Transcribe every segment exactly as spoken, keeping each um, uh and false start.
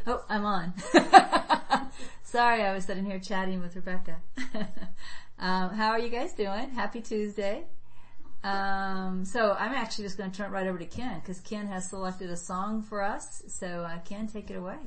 Oh, I'm on. Sorry, I was sitting here chatting with Rebecca. um, how are you guys doing? Happy Tuesday. Um, so I'm actually just going to turn it right over to Ken because Ken has selected a song for us. So uh, Ken, take it away.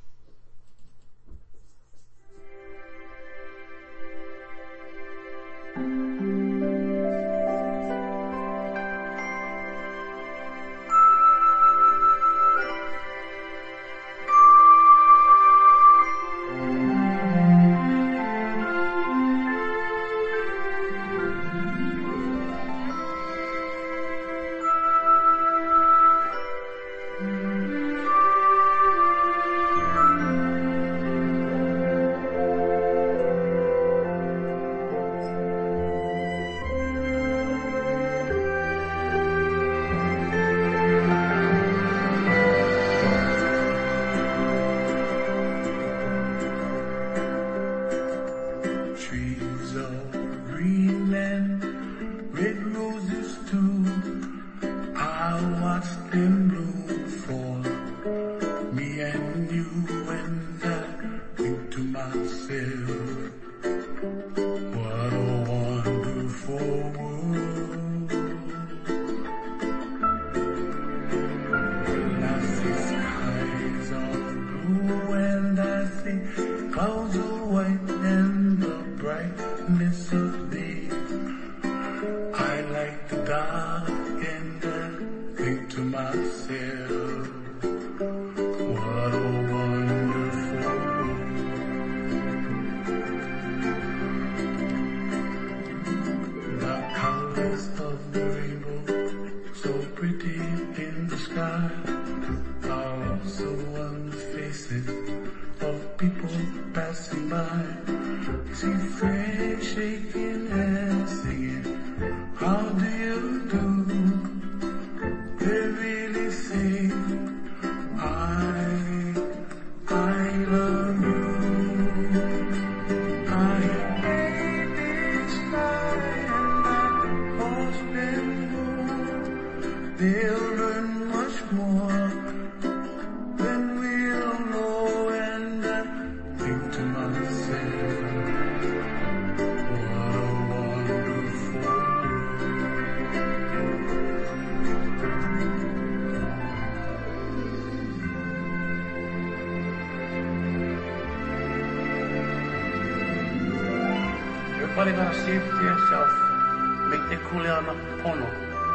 Everybody gotta see it for yourself. Make the kuleana pono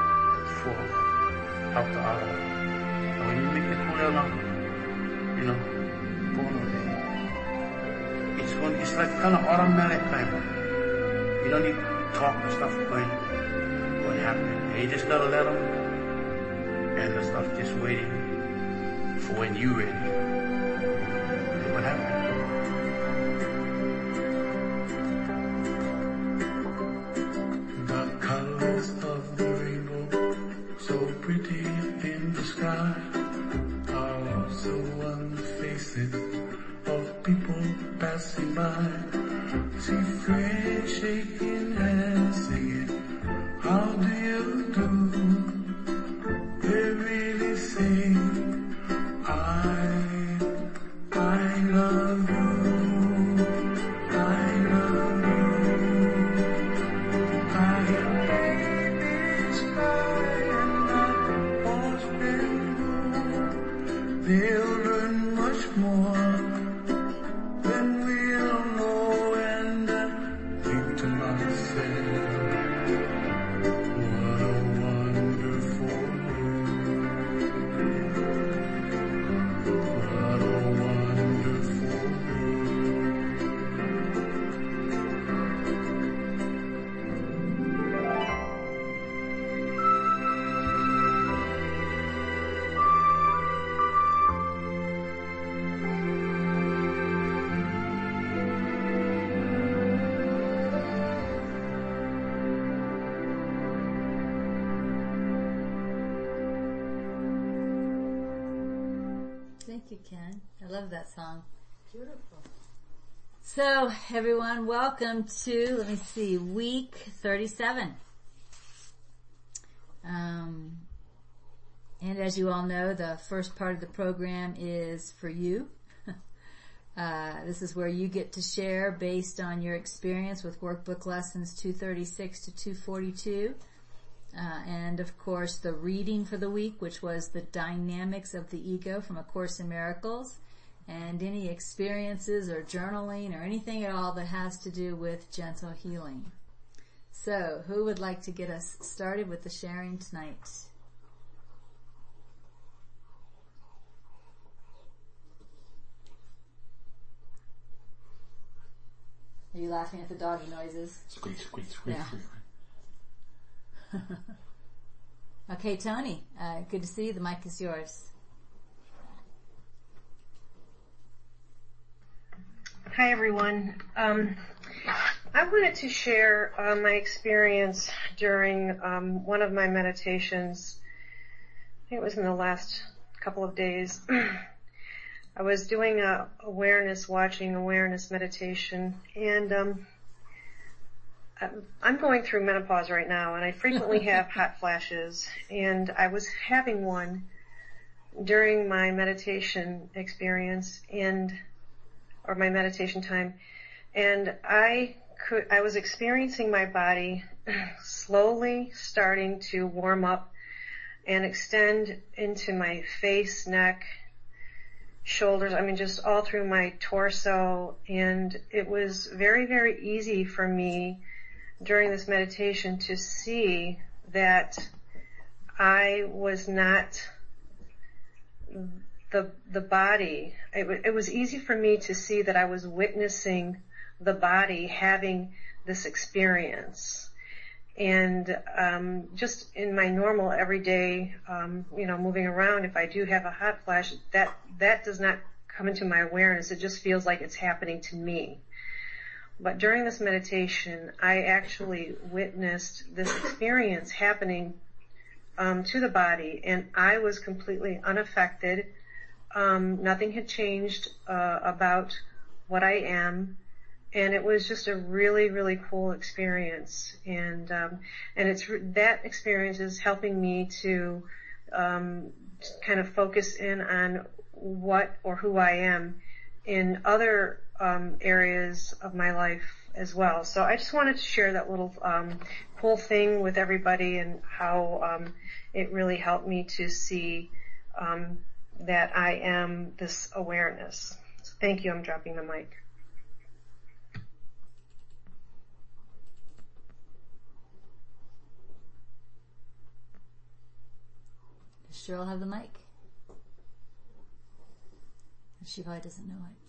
for out the aisle. And when you make the kuleana, you know, pono there, it's going, it's like kind of automatic kind of. You don't need to talk and stuff going, what happened. You just gotta let them, and the stuff just waiting for when you ready. What happened? Passing by, see friends shaking hands, singing, how do you do? They really sing, I, I love you, I love you. I am babies cry and I watch them grow. They'll learn much more. Thank you, Ken. I love that song. Beautiful. So, everyone, welcome to, let me see, week thirty-seven. Um, and as you all know, the first part of the program is for you. Uh, this is where you get to share based on your experience with workbook lessons two thirty-six to two forty-two. Uh, and of course the reading for the week, which was the Dynamics of the Ego from A Course in Miracles, and any experiences or journaling or anything at all that has to do with gentle healing. So, who would like to get us started with the sharing tonight? Are you laughing at the doggy noises? Squeak, squeak, squeak, Yeah. squeak. Okay, Tony, uh, good to see you. The mic is yours. Hi, everyone. Um, I wanted to share uh, my experience during um, one of my meditations. I think it was in the last couple of days. I was doing a awareness, watching awareness meditation, and um, I'm going through menopause right now, and I frequently have hot flashes, and I was having one during my meditation experience, and or my meditation time, and I could, I was experiencing my body slowly starting to warm up and extend into my face, neck, shoulders, I mean just all through my torso, and it was very, very easy for me during this meditation to see that I was not the the body. It, w- it was easy for me to see that I was witnessing the body having this experience. And um, just in my normal everyday, um, you know, moving around, if I do have a hot flash, that that does not come into my awareness. It just feels like it's happening to me. But during this meditation, I actually witnessed this experience happening um, to the body, and I was completely unaffected. Um, nothing had changed uh, about what I am, and it was just a really, really cool experience. And um, and it's that experience is helping me to um, kind of focus in on what or who I am in other um, areas of my life as well. So I just wanted to share that little um, cool thing with everybody, and how um, it really helped me to see um, that I am this awareness. So thank you. I'm dropping the mic. Does Cheryl have the mic? She probably doesn't know it.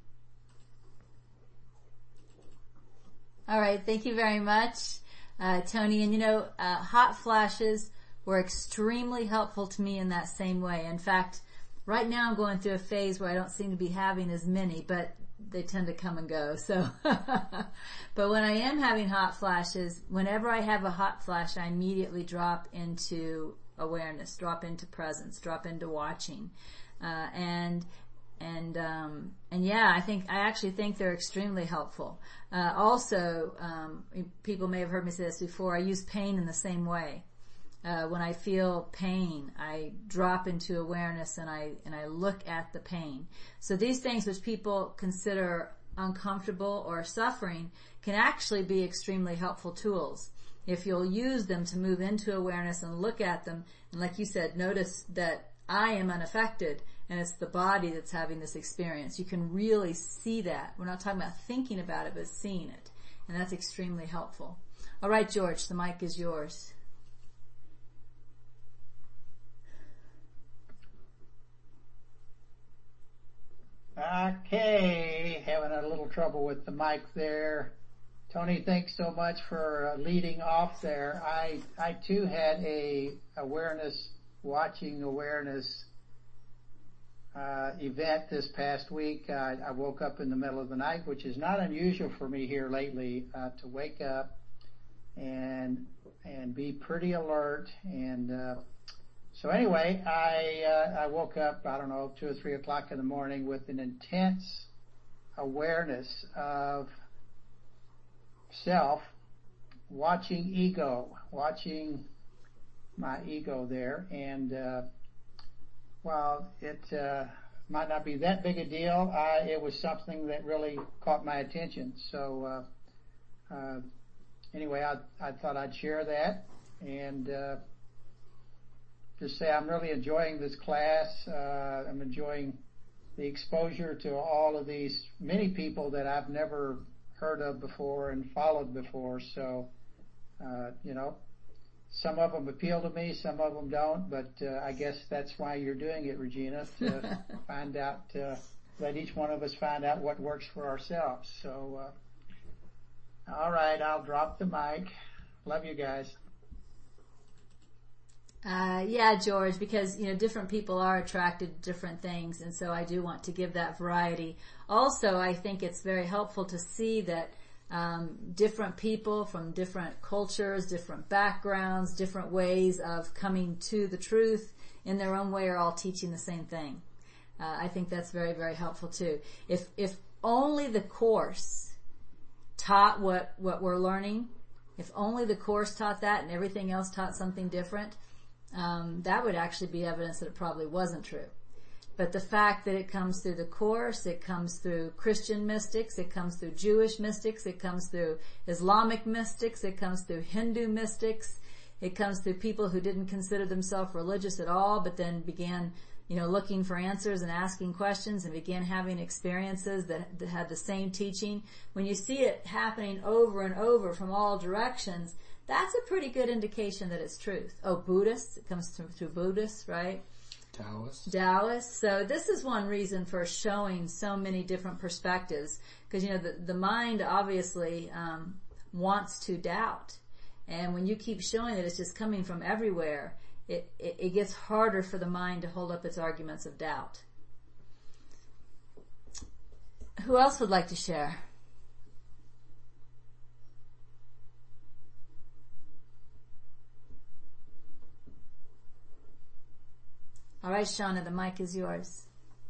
All right, thank you very much, uh, Tony. And you know, uh, hot flashes were extremely helpful to me in that same way. In fact, right now I'm going through a phase where I don't seem to be having as many, but they tend to come and go. So, but when I am having hot flashes, whenever I have a hot flash, I immediately drop into awareness, drop into presence, drop into watching, uh, and And, um, and yeah, I think, I actually think they're extremely helpful. Uh, also, um, people may have heard me say this before, I use pain in the same way. Uh, when I feel pain, I drop into awareness and I, and I look at the pain. So these things which people consider uncomfortable or suffering can actually be extremely helpful tools if you'll use them to move into awareness and look at them. And like you said, notice that I am unaffected, and it's the body that's having this experience. You can really see that. We're not talking about thinking about it, but seeing it. And that's extremely helpful. All right, George, the mic is yours. Okay, having a little trouble with the mic there. Tony, thanks so much for uh, leading off there. I I too had a awareness, watching awareness uh, event this past week. Uh, I woke up in the middle of the night, which is not unusual for me here lately, uh, to wake up and and be pretty alert. And uh, so anyway, I uh, I woke up, I don't know, two or three o'clock in the morning with an intense awareness of self, watching ego, watching my ego there, and uh, well, it uh, might not be that big a deal. I, it was something that really caught my attention. So, uh, uh, anyway, I, I thought I'd share that and, uh, just say I'm really enjoying this class. Uh, I'm enjoying the exposure to all of these many people that I've never heard of before and followed before. So, uh, you know, some of them appeal to me, some of them don't, but uh, I guess that's why you're doing it, Regina, to find out, uh, let each one of us find out what works for ourselves. So, uh, all right, I'll drop the mic. Love you guys. Uh, yeah, George, because, you know, different people are attracted to different things, and so I do want to give that variety. Also, I think it's very helpful to see that um, different people from different cultures, different backgrounds, different ways of coming to the truth in their own way are all teaching the same thing. Uh, I think that's very, very helpful too. If, if only the course taught what, what we're learning, if only the course taught that and everything else taught something different, Um, that would actually be evidence that it probably wasn't true. But the fact that it comes through the Course, it comes through Christian mystics, it comes through Jewish mystics, it comes through Islamic mystics, it comes through Hindu mystics, it comes through people who didn't consider themselves religious at all, but then began, you know, looking for answers and asking questions and began having experiences that, that had the same teaching. When you see it happening over and over from all directions, that's a pretty good indication that it's truth. Oh, Buddhists, it comes through, through Buddhists, right? Taoists. Taoists. So this is one reason for showing so many different perspectives. Because, you know, the, the mind obviously um, wants to doubt. And when you keep showing that it's just coming from everywhere, it, it, it gets harder for the mind to hold up its arguments of doubt. Who else would like to share? All right, Shauna, the mic is yours.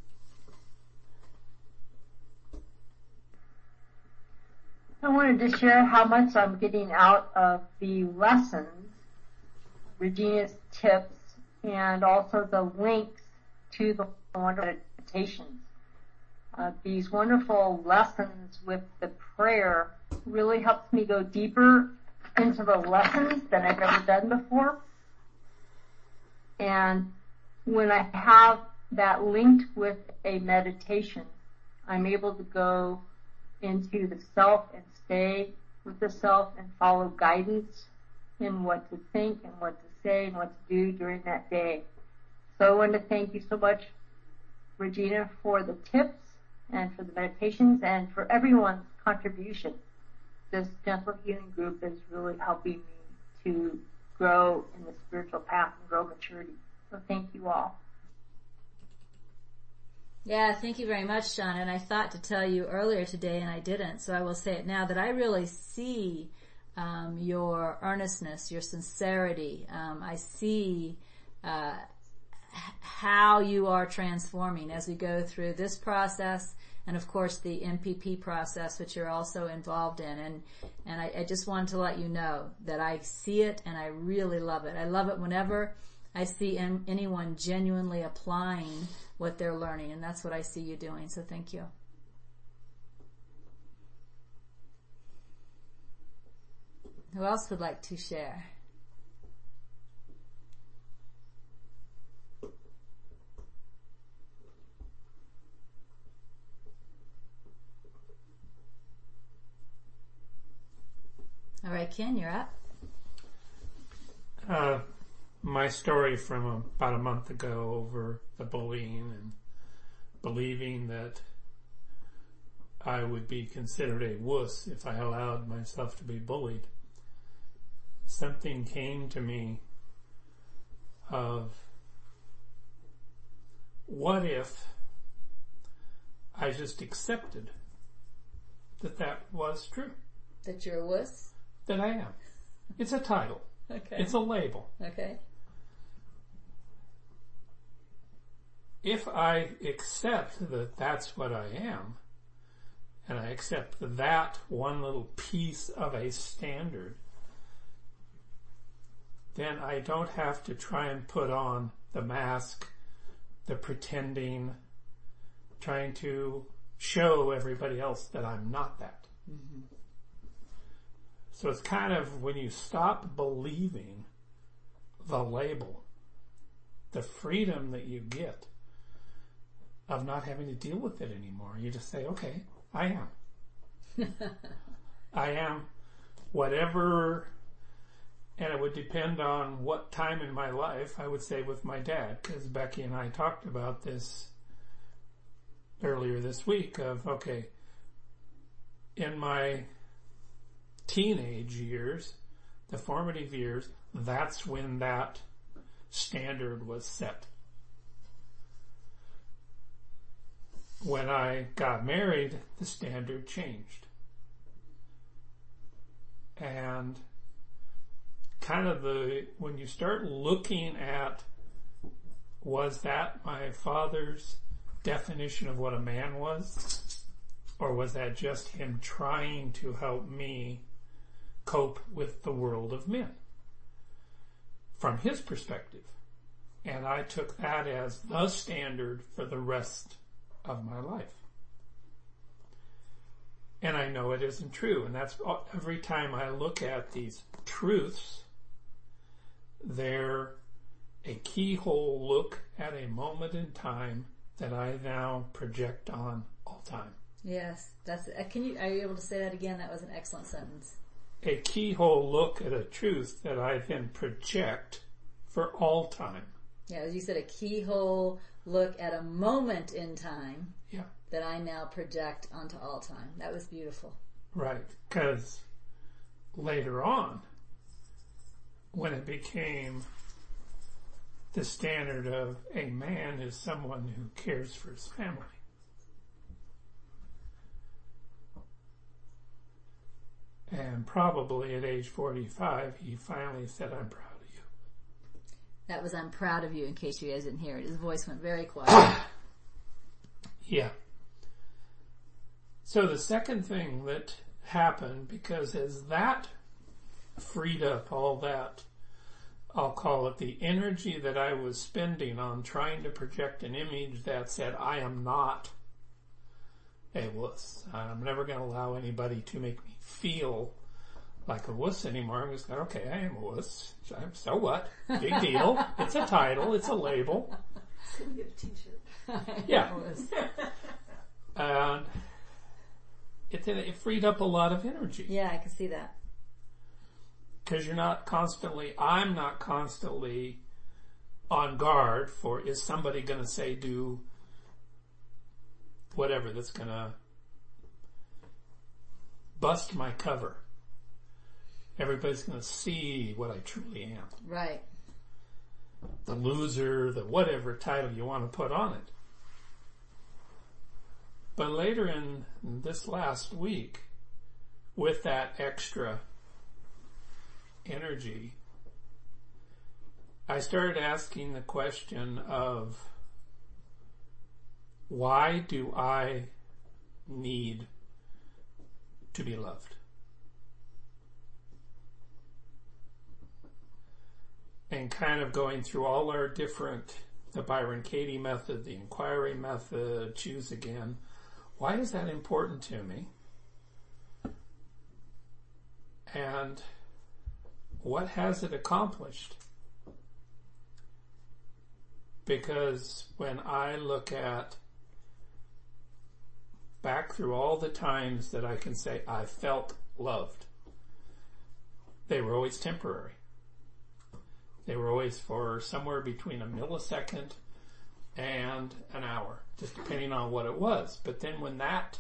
I wanted to share how much I'm getting out of the lessons, Regina's tips, and also the links to the wonderful meditations. Uh, these wonderful lessons with the prayer really helps me go deeper into the lessons than I've ever done before. And when I have that linked with a meditation, I'm able to go into the self and stay with the self and follow guidance in what to think and what to say and what to do during that day. So I want to thank you so much, Regina, for the tips and for the meditations and for everyone's contribution. This Gentle Healing Group is really helping me to grow in the spiritual path and grow maturity. So thank you all. Yeah, thank you very much, Shauna. And I thought to tell you earlier today, and I didn't, so I will say it now, that I really see um, your earnestness, your sincerity. Um, I see uh, how you are transforming as we go through this process, and of course the M P P process, which you're also involved in. And and I, I just wanted to let you know that I see it, and I really love it. I love it whenever I see in, anyone genuinely applying what they're learning, and that's what I see you doing, so thank you. Who else would like to share? All right, Ken, you're up. Uh, my story from about a month ago over the bullying and believing that I would be considered a wuss if I allowed myself to be bullied. Something came to me of, what if I just accepted that that was true? That you're a wuss? That I am. It's a title. Okay. It's a label. Okay. If I accept that that's what I am, and I accept that one little piece of a standard, then I don't have to try and put on the mask, the pretending, trying to show everybody else that I'm not that. Mm-hmm. So it's kind of when you stop believing the label, the freedom that you get of not having to deal with it anymore. You just say, okay, I am. I am whatever, and it would depend on what time in my life. I would say with my dad, because Becky and I talked about this earlier this week of, okay, in my teenage years, the formative years, that's when that standard was set. When I got married, the standard changed. And kind of the, when you start looking at, was that my father's definition of what a man was? Or was that just him trying to help me cope with the world of men from his perspective? And I took that as the standard for the rest of my life. And I know it isn't true. And that's every time I look at these truths, they're a keyhole look at a moment in time that I now project on all time. Yes, that's it. Can you, are you able to say that again? That was an excellent sentence. A keyhole look at a truth that I then project for all time. Yeah, as you said, a keyhole look at a moment in time. Yeah. That I now project onto all time. That was beautiful. Right, because later on, when it became the standard of a man is someone who cares for his family. And probably at age forty-five, he finally said, I'm proud of you. That was, I'm proud of you, in case you guys didn't hear it. His voice went very quiet. Yeah. So the second thing that happened, because as that freed up all that, I'll call it the energy that I was spending on trying to project an image that said, I am not a wuss. I'm never going to allow anybody to make me feel like a wuss anymore. I'm just going, okay, I am a wuss. So what? Big deal. It's a title. It's a label. Couldn't get a t-shirt. Yeah. And it, it freed up a lot of energy. Yeah, I can see that. Because you're not constantly, I'm not constantly on guard for, is somebody going to say do whatever that's going to bust my cover. Everybody's going to see what I truly am. Right. The loser, the whatever title you want to put on it. But later in this last week, with that extra energy, I started asking the question of, why do I need to be loved? And kind of going through all our different, the Byron Katie method, the inquiry method, choose again. Why is that important to me? And what has it accomplished? Because when I look at back through all the times that I can say I felt loved, they were always temporary. They were always for somewhere between a millisecond and an hour, just depending on what it was. But then when that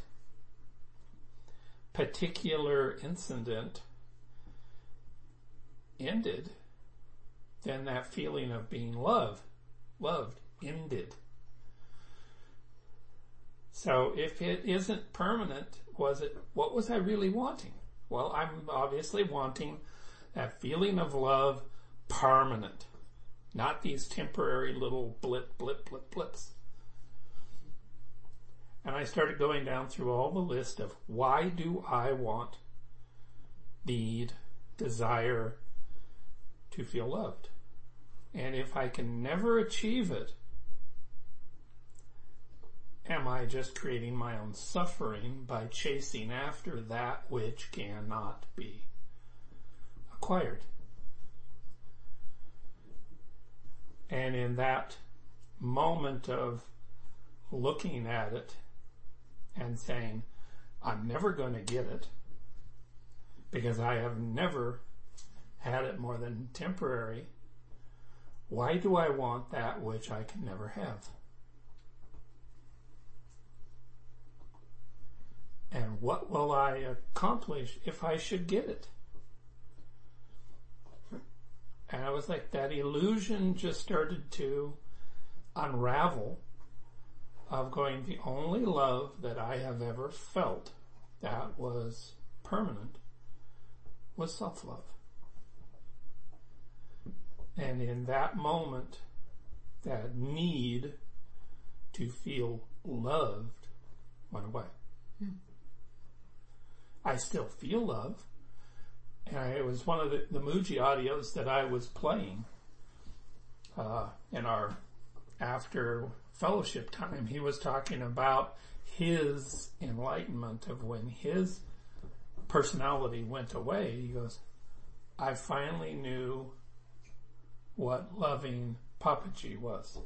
particular incident ended, then that feeling of being loved, loved, ended. So if it isn't permanent, was it, what was I really wanting? Well, I'm obviously wanting that feeling of love permanent, not these temporary little blip, blip, blip, blips. And I started going down through all the list of why do I want, need, desire to feel loved? And if I can never achieve it, am I just creating my own suffering by chasing after that which cannot be acquired? And in that moment of looking at it and saying, I'm never going to get it because I have never had it more than temporary, why do I want that which I can never have? And what will I accomplish if I should get it? And I was like, that illusion just started to unravel of going, the only love that I have ever felt that was permanent was self-love. And in that moment, that need to feel loved went away. Hmm. I still feel love. And I, it was one of the, the Mooji audios that I was playing uh, in our after fellowship time. He was talking about his enlightenment of when his personality went away. He goes, I finally knew what loving Papaji was.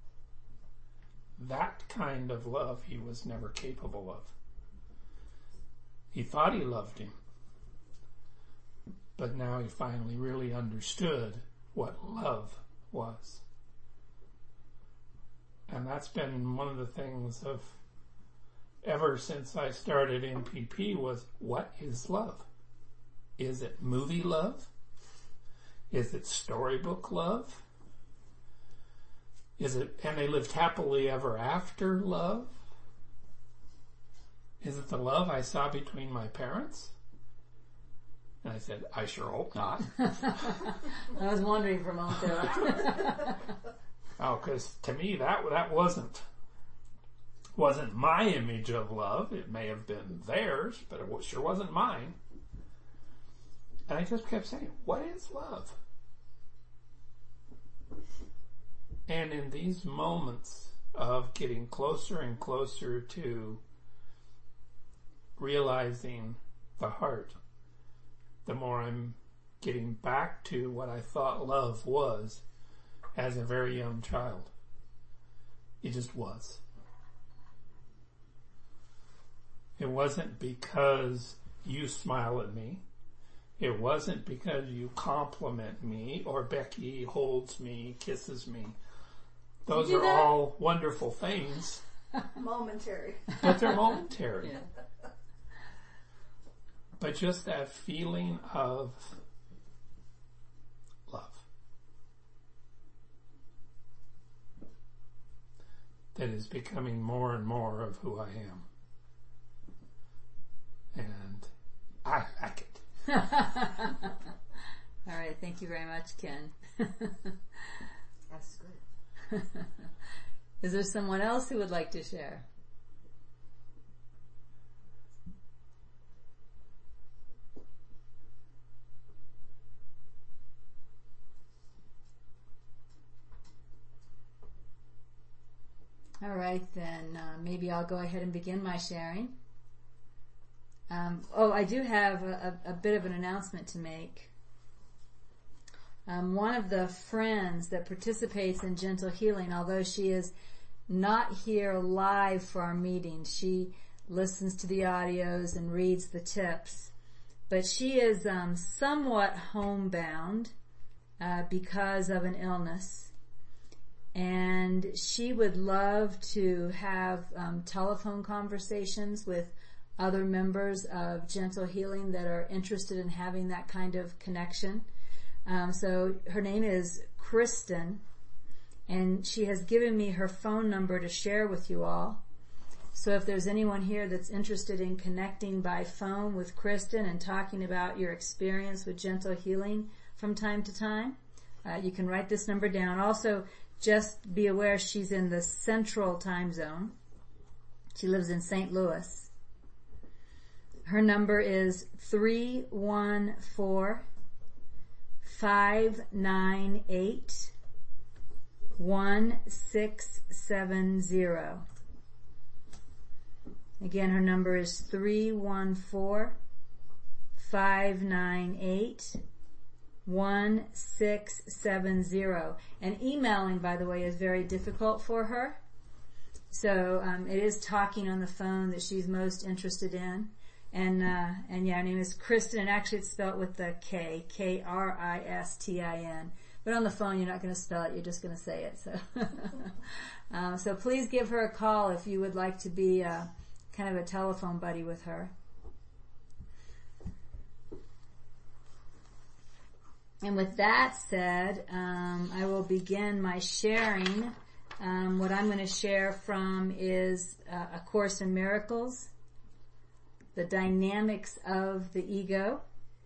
That kind of love he was never capable of. He thought he loved him, but now he finally really understood what love was. And that's been one of the things of ever since I started N P P was, what is love? Is it movie love? Is it storybook love? Is it, and they lived happily ever after love? Is it the love I saw between my parents? And I said, I sure hope not. I was wondering for a moment there. Oh, because to me that that wasn't wasn't my image of love. It may have been theirs, but it sure wasn't mine. And I just kept saying, what is love? And in these moments of getting closer and closer to realizing the heart, the more I'm getting back to what I thought love was as a very young child. It just was. It wasn't because you smile at me. It wasn't because you compliment me or Becky holds me, kisses me. Those are all wonderful things. Momentary. But they're momentary. Yeah. But just that feeling of love that is becoming more and more of who I am. And I like it. All right. Thank you very much, Ken. That's good. Is there someone else who would like to share? All right, then uh, maybe I'll go ahead and begin my sharing. Um, oh, I do have a, a, a bit of an announcement to make. Um, one of the friends that participates in Gentle Healing, although she is not here live for our meetings, she listens to the audios and reads the tips, but she is um, somewhat homebound uh, because of an illness. And she would love to have um, telephone conversations with other members of Gentle Healing that are interested in having that kind of connection. Um, so her name is Kristen, and she has given me her phone number to share with you all. So if there's anyone here that's interested in connecting by phone with Kristen and talking about your experience with Gentle Healing from time to time, uh, you can write this number down. Also, just be aware she's in the Central Time Zone. She lives in Saint Louis. Her number is three one four, five nine eight, one six seven zero. Again, her number is three one four, five nine eight, one six seven zero. And emailing, by the way, is very difficult for her. So um, it is talking on the phone that she's most interested in. And uh, and yeah, her name is Kristen, and actually it's spelled with the K, K R I S T I N. But on the phone, you're not going to spell it, you're just going to say it. So, um, so please give her a call if you would like to be uh, kind of a telephone buddy with her. And with that said, um, I will begin my sharing. Um, what I'm going to share from is uh, A Course in Miracles, the dynamics of the ego.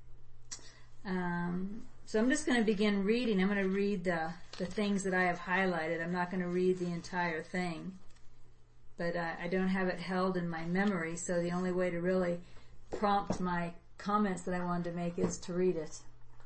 Um, so I'm just going to begin reading. I'm going to read the, the things that I have highlighted. I'm not going to read the entire thing, but uh, I don't have it held in my memory, so the only way to really prompt my comments that I wanted to make is to read it.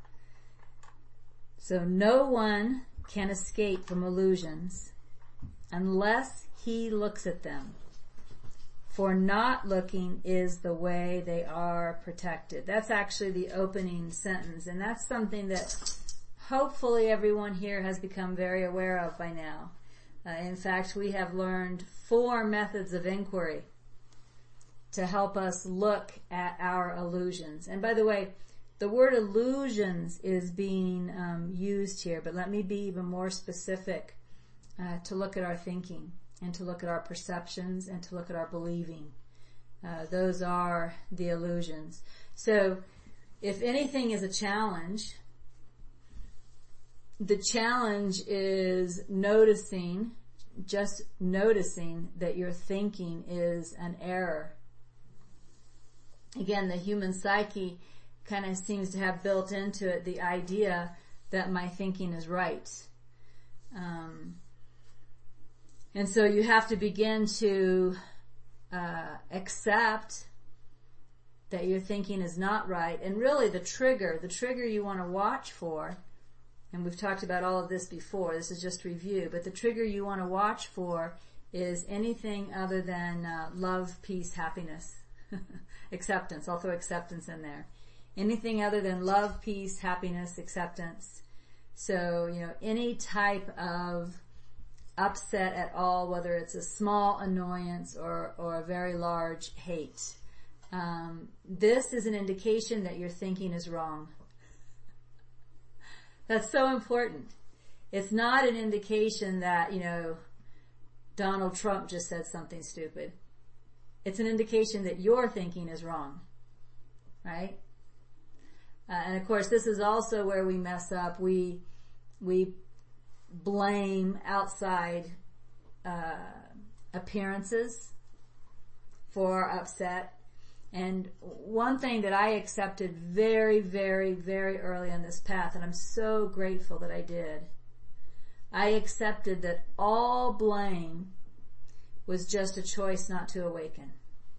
So no one can escape from illusions unless he looks at them. For not looking is the way they are protected. That's actually the opening sentence, and that's something that hopefully everyone here has become very aware of by now. Uh, in fact, we have learned four methods of inquiry to help us look at our illusions. And by the way, the word illusions is being um, used here, but let me be even more specific uh, to look at our thinking and to look at our perceptions and to look at our believing. Uh, those are the illusions. So if anything is a challenge, the challenge is noticing, just noticing that your thinking is an error. Again, the human psyche kind of seems to have built into it the idea that my thinking is right. Um, and so you have to begin to uh, accept that your thinking is not right. And really the trigger, the trigger you want to watch for, and we've talked about all of this before, this is just review, but the trigger you want to watch for is anything other than uh, love, peace, happiness, acceptance. I'll throw acceptance in there. Anything other than love, peace, happiness, acceptance. So, you know, any type of upset at all, whether it's a small annoyance or, or a very large hate. Um, this is an indication that your thinking is wrong. That's so important. It's not an indication that, you know, Donald Trump just said something stupid. It's an indication that your thinking is wrong. Right? Uh, and of course, this is also where we mess up. We we blame outside uh, appearances for our upset. And one thing that I accepted very, very, very early on this path, and I'm so grateful that I did, I accepted that all blame was just a choice not to awaken.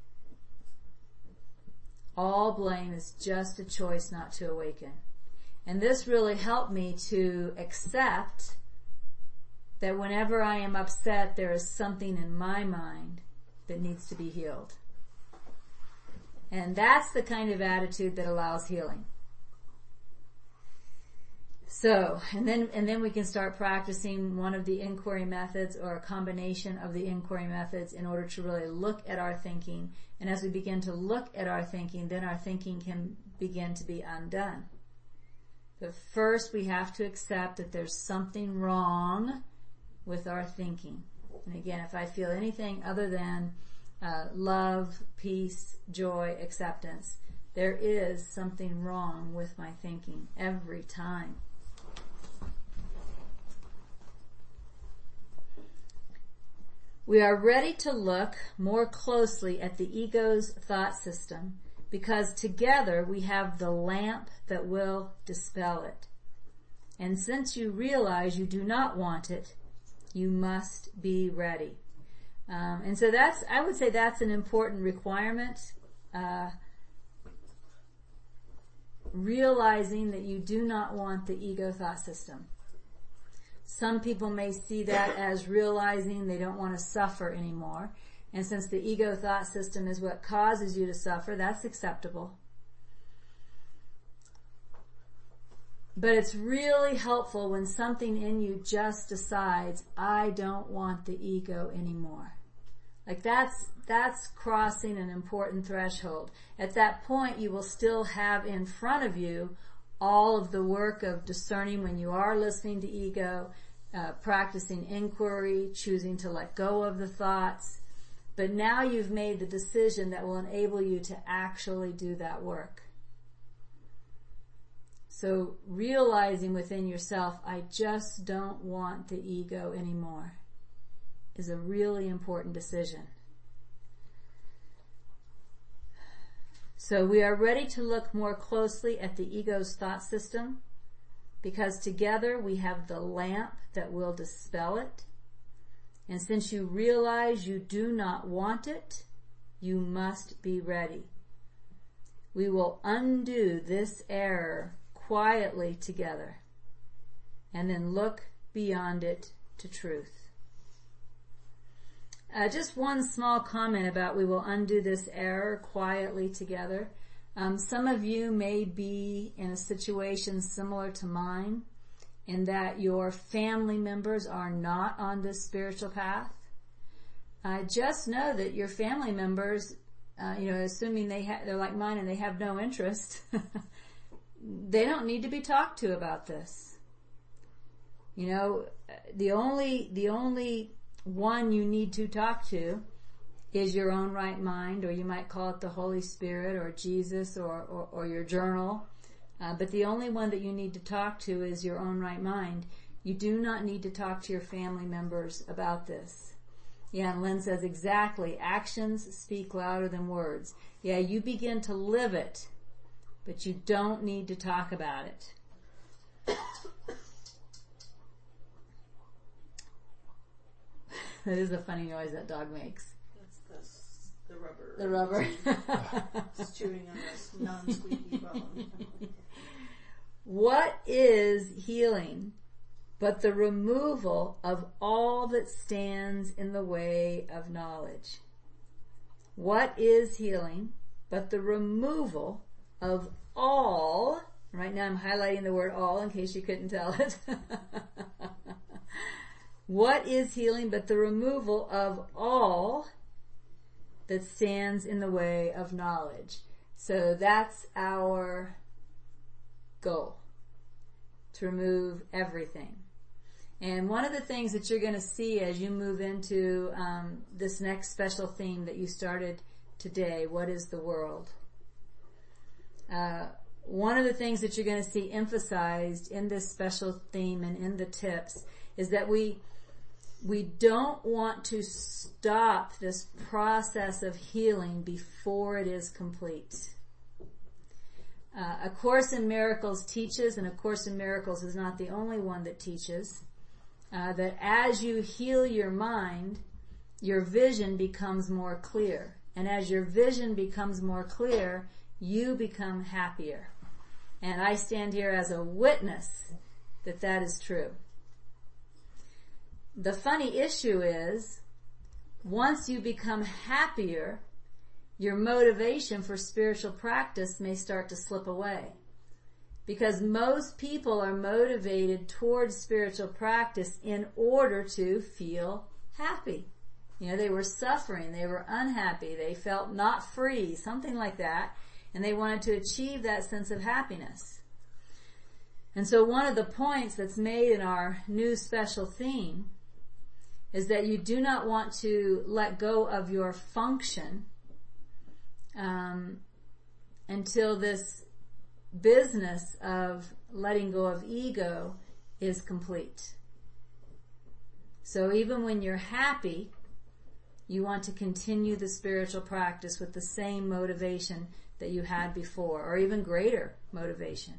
All blame is just a choice not to awaken. And this really helped me to accept that whenever I am upset, there is something in my mind that needs to be healed. And that's the kind of attitude that allows healing. So, and then, and then we can start practicing one of the inquiry methods or a combination of the inquiry methods in order to really look at our thinking. And as we begin to look at our thinking, then our thinking can begin to be undone. But first we have to accept that there's something wrong with our thinking. And again, if I feel anything other than uh, love, peace, joy, acceptance, there is something wrong with my thinking every time. We are ready to look more closely at the ego's thought system because together we have the lamp that will dispel it. And since you realize you do not want it, you must be ready. Um, and so that's, I would say that's an important requirement. Uh, realizing that you do not want the ego thought system. Some people may see that as realizing they don't want to suffer anymore. And since the ego thought system is what causes you to suffer, that's acceptable. But it's really helpful when something in you just decides, I don't want the ego anymore. Like that's, that's crossing an important threshold. At that point, you will still have in front of you all of the work of discerning when you are listening to ego, uh, practicing inquiry, choosing to let go of the thoughts. But now you've made the decision that will enable you to actually do that work. So realizing within yourself, I just don't want the ego anymore, is a really important decision. So we are ready to look more closely at the ego's thought system, because together we have the lamp that will dispel it. And since you realize you do not want it, you must be ready. We will undo this error quietly together, and then look beyond it to truth. Uh, just one small comment about we will undo this error quietly together. Um, some of you may be in a situation similar to mine, in that your family members are not on this spiritual path. Uh, just know that your family members, uh, you know, assuming they ha- they're like mine and they have no interest, they don't need to be talked to about this. You know, the only, the only one you need to talk to is your own right mind, or you might call it the Holy Spirit or Jesus or, or, or your journal. Uh, but the only one that you need to talk to is your own right mind. You do not need to talk to your family members about this. Yeah, and Lynn says exactly, actions speak louder than words. Yeah, you begin to live it, but you don't need to talk about it. That is a funny noise that dog makes. That's the, the rubber. The rubber. It's chewing on this non-squeaky bone. What is healing but the removal of all that stands in the way of knowledge? What is healing but the removal of all, right now I'm highlighting the word all in case you couldn't tell it. What is healing but the removal of all that stands in the way of knowledge? So that's our goal, to remove everything. And one of the things that you're going to see as you move into um, this next special theme that you started today, what is the world? Uh, one of the things that you're going to see emphasized in this special theme and in the tips is that we we don't want to stop this process of healing before it is complete. Uh, A Course in Miracles teaches, and A Course in Miracles is not the only one that teaches, uh, that as you heal your mind, your vision becomes more clear. And as your vision becomes more clear, you become happier. And I stand here as a witness that that is true. The funny issue is, once you become happier, your motivation for spiritual practice may start to slip away. Because most people are motivated towards spiritual practice in order to feel happy. You know, they were suffering, they were unhappy, they felt not free, something like that, and they wanted to achieve that sense of happiness. And so one of the points that's made in our new special theme is that you do not want to let go of your function um, until this business of letting go of ego is complete. So even when you're happy, you want to continue the spiritual practice with the same motivation that you had before, or even greater motivation.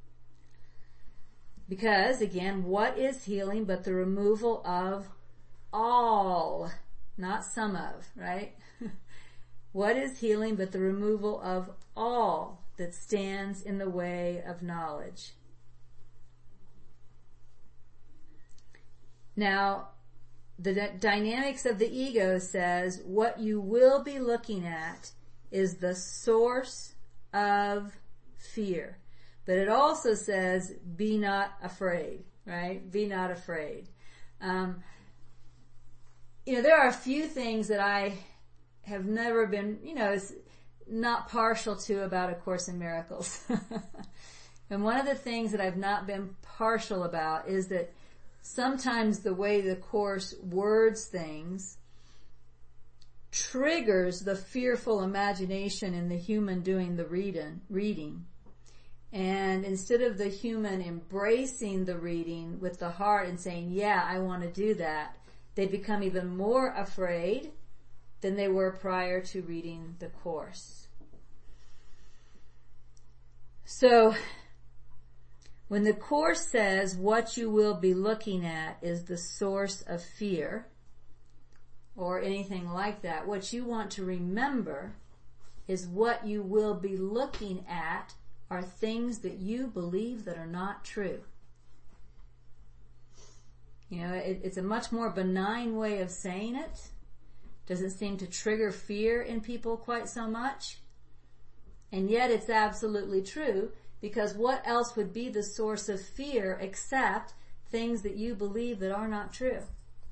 Because, again, what is healing but the removal of all, not some of, right? What is healing but the removal of all that stands in the way of knowledge? Now, the d- dynamics of the ego says what you will be looking at is the source of fear. But it also says, be not afraid, right? Be not afraid. Um, you know, there are a few things that I have never been, you know, not partial to about A Course in Miracles. And one of the things that I've not been partial about is that sometimes the way the Course words things triggers the fearful imagination in the human doing the reading, reading. And instead of the human embracing the reading with the heart and saying, yeah, I want to do that, they become even more afraid than they were prior to reading the Course. So, when the Course says what you will be looking at is the source of fear, or anything like that, what you want to remember is what you will be looking at are things that you believe that are not true. You know, it, it's a much more benign way of saying it. Doesn't seem to trigger fear in people quite so much. And yet it's absolutely true, because what else would be the source of fear except things that you believe that are not true?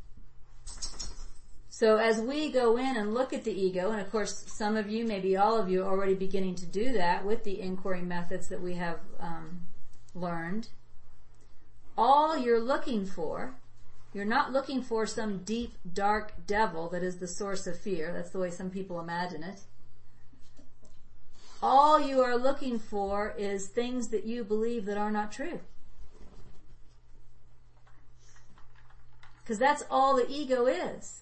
So as we go in and look at the ego, and of course some of you, maybe all of you, are already beginning to do that with the inquiry methods that we have um, learned, all you're looking for, you're not looking for some deep, dark devil that is the source of fear. That's the way some people imagine it. All you are looking for is things that you believe that are not true. Because that's all the ego is.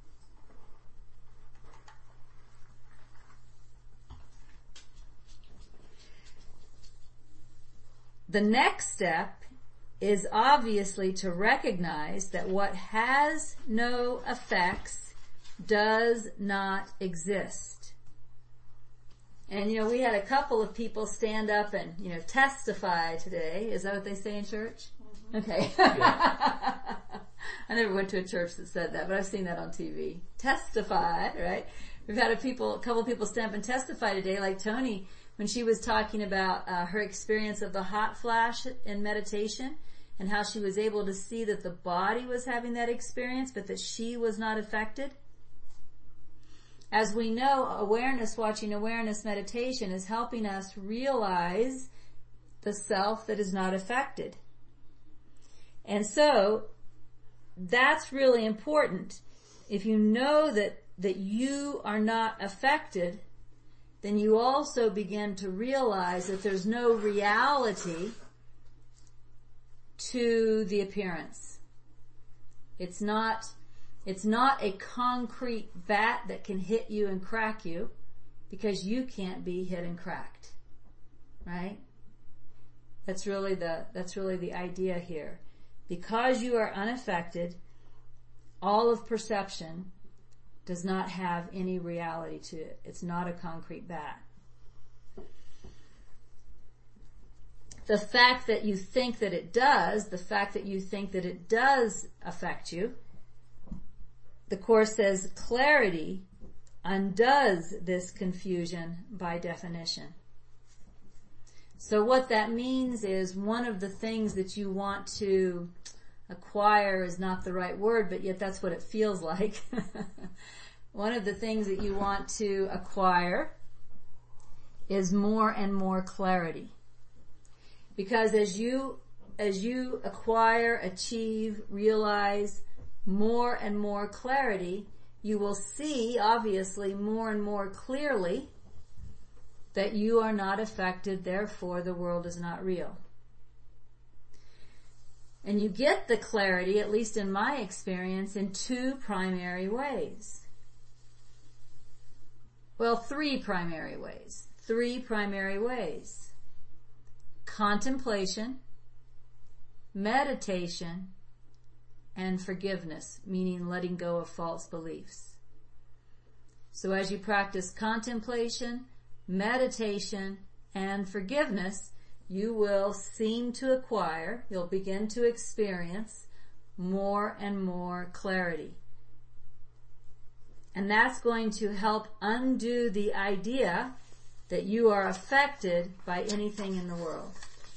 The next step is obviously to recognize that what has no effects does not exist. And you know, we had a couple of people stand up and, you know, testify today. Is that what they say in church? Mm-hmm. Okay. Yeah. I never went to a church that said that, but I've seen that on T V. Testify, right? We've had a people, a couple of people stand up and testify today, like Tony, when she was talking about uh, her experience of the hot flash in meditation, and how she was able to see that the body was having that experience, but that she was not affected. As we know, awareness, watching awareness meditation is helping us realize the self that is not affected. And so, that's really important. If you know that, that you are not affected, then you also begin to realize that there's no reality to the appearance. It's not, it's not a concrete bat that can hit you and crack you, because you can't be hit and cracked. Right? That's really the, that's really the idea here. Because you are unaffected, all of perception does not have any reality to it. It's not a concrete bat. The fact that you think that it does, the fact that you think that it does affect you, the Course says clarity undoes this confusion by definition. So what that means is, one of the things that you want to acquire is not the right word, but yet that's what it feels like. One of the things that you want to acquire is more and more clarity. Because as you, as you acquire, achieve, realize more and more clarity, you will see, obviously, more and more clearly that you are not affected, therefore the world is not real. And you get the clarity, at least in my experience, in two primary ways. Well, three primary ways. Three primary ways. Contemplation, meditation, and forgiveness, meaning letting go of false beliefs. So as you practice contemplation, meditation, and forgiveness, you will seem to acquire, you'll begin to experience more and more clarity. And that's going to help undo the idea that you are affected by anything in the world.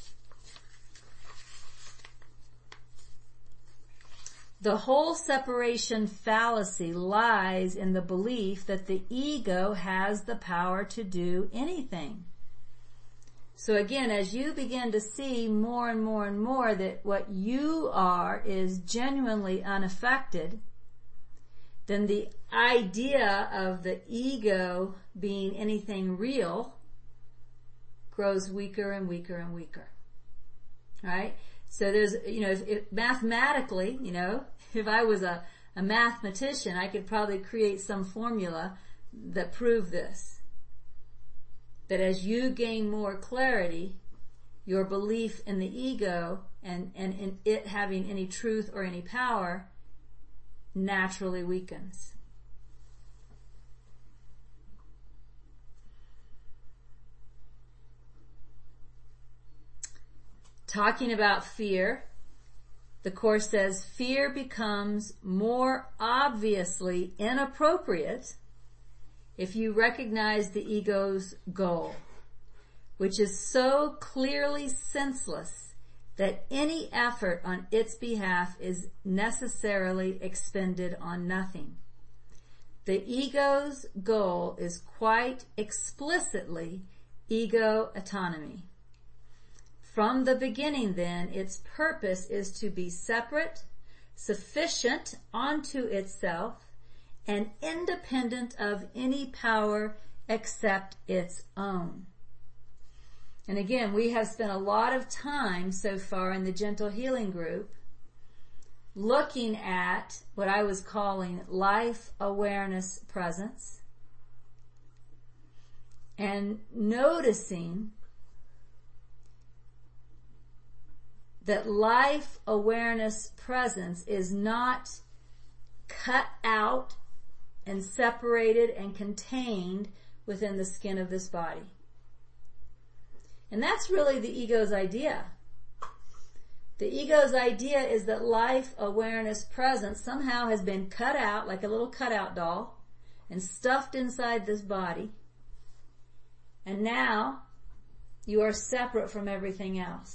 The whole separation fallacy lies in the belief that the ego has the power to do anything. So again, as you begin to see more and more and more that what you are is genuinely unaffected, then the idea of the ego being anything real grows weaker and weaker and weaker. Right? So there's, you know, if, if mathematically, you know, if I was a, a mathematician, I could probably create some formula that proved this. That as you gain more clarity, your belief in the ego and, and in it having any truth or any power naturally weakens. Talking about fear, the Course says fear becomes more obviously inappropriate if you recognize the ego's goal, which is so clearly senseless that any effort on its behalf is necessarily expended on nothing. The ego's goal is quite explicitly ego autonomy. From the beginning, then, its purpose is to be separate, sufficient unto itself, and independent of any power except its own. And again, we have spent a lot of time so far in the Gentle Healing group looking at what I was calling life awareness presence and noticing that life awareness presence is not cut out and separated and contained within the skin of this body. And that's really the ego's idea. The ego's idea is that life awareness presence somehow has been cut out like a little cutout doll and stuffed inside this body. And now you are separate from everything else.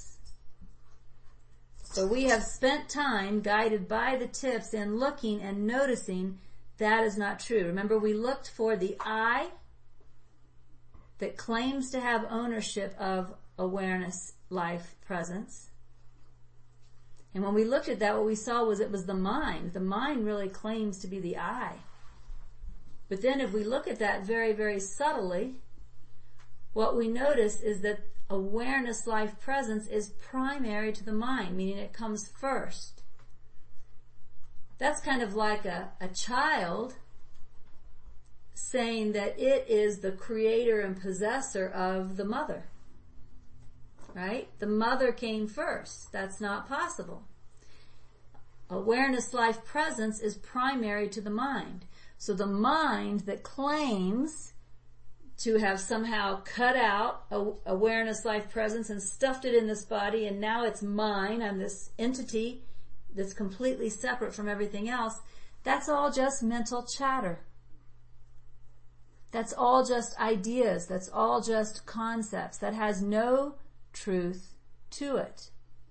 So we have spent time guided by the tips in looking and noticing that is not true. Remember, we looked for the I that claims to have ownership of awareness, life, presence. And when we looked at that, what we saw was it was the mind. The mind really claims to be the I. But then if we look at that very, very subtly, what we notice is that awareness, life, presence is primary to the mind, meaning it comes first. That's kind of like a, a child saying that it is the creator and possessor of the mother. Right? The mother came first. That's not possible. Awareness, life, presence is primary to the mind. So the mind that claims to have somehow cut out awareness, life, presence and stuffed it in this body and now it's mine, I'm this entity that's completely separate from everything else, that's all just mental chatter. That's all just ideas. That's all just concepts. That has no truth to it.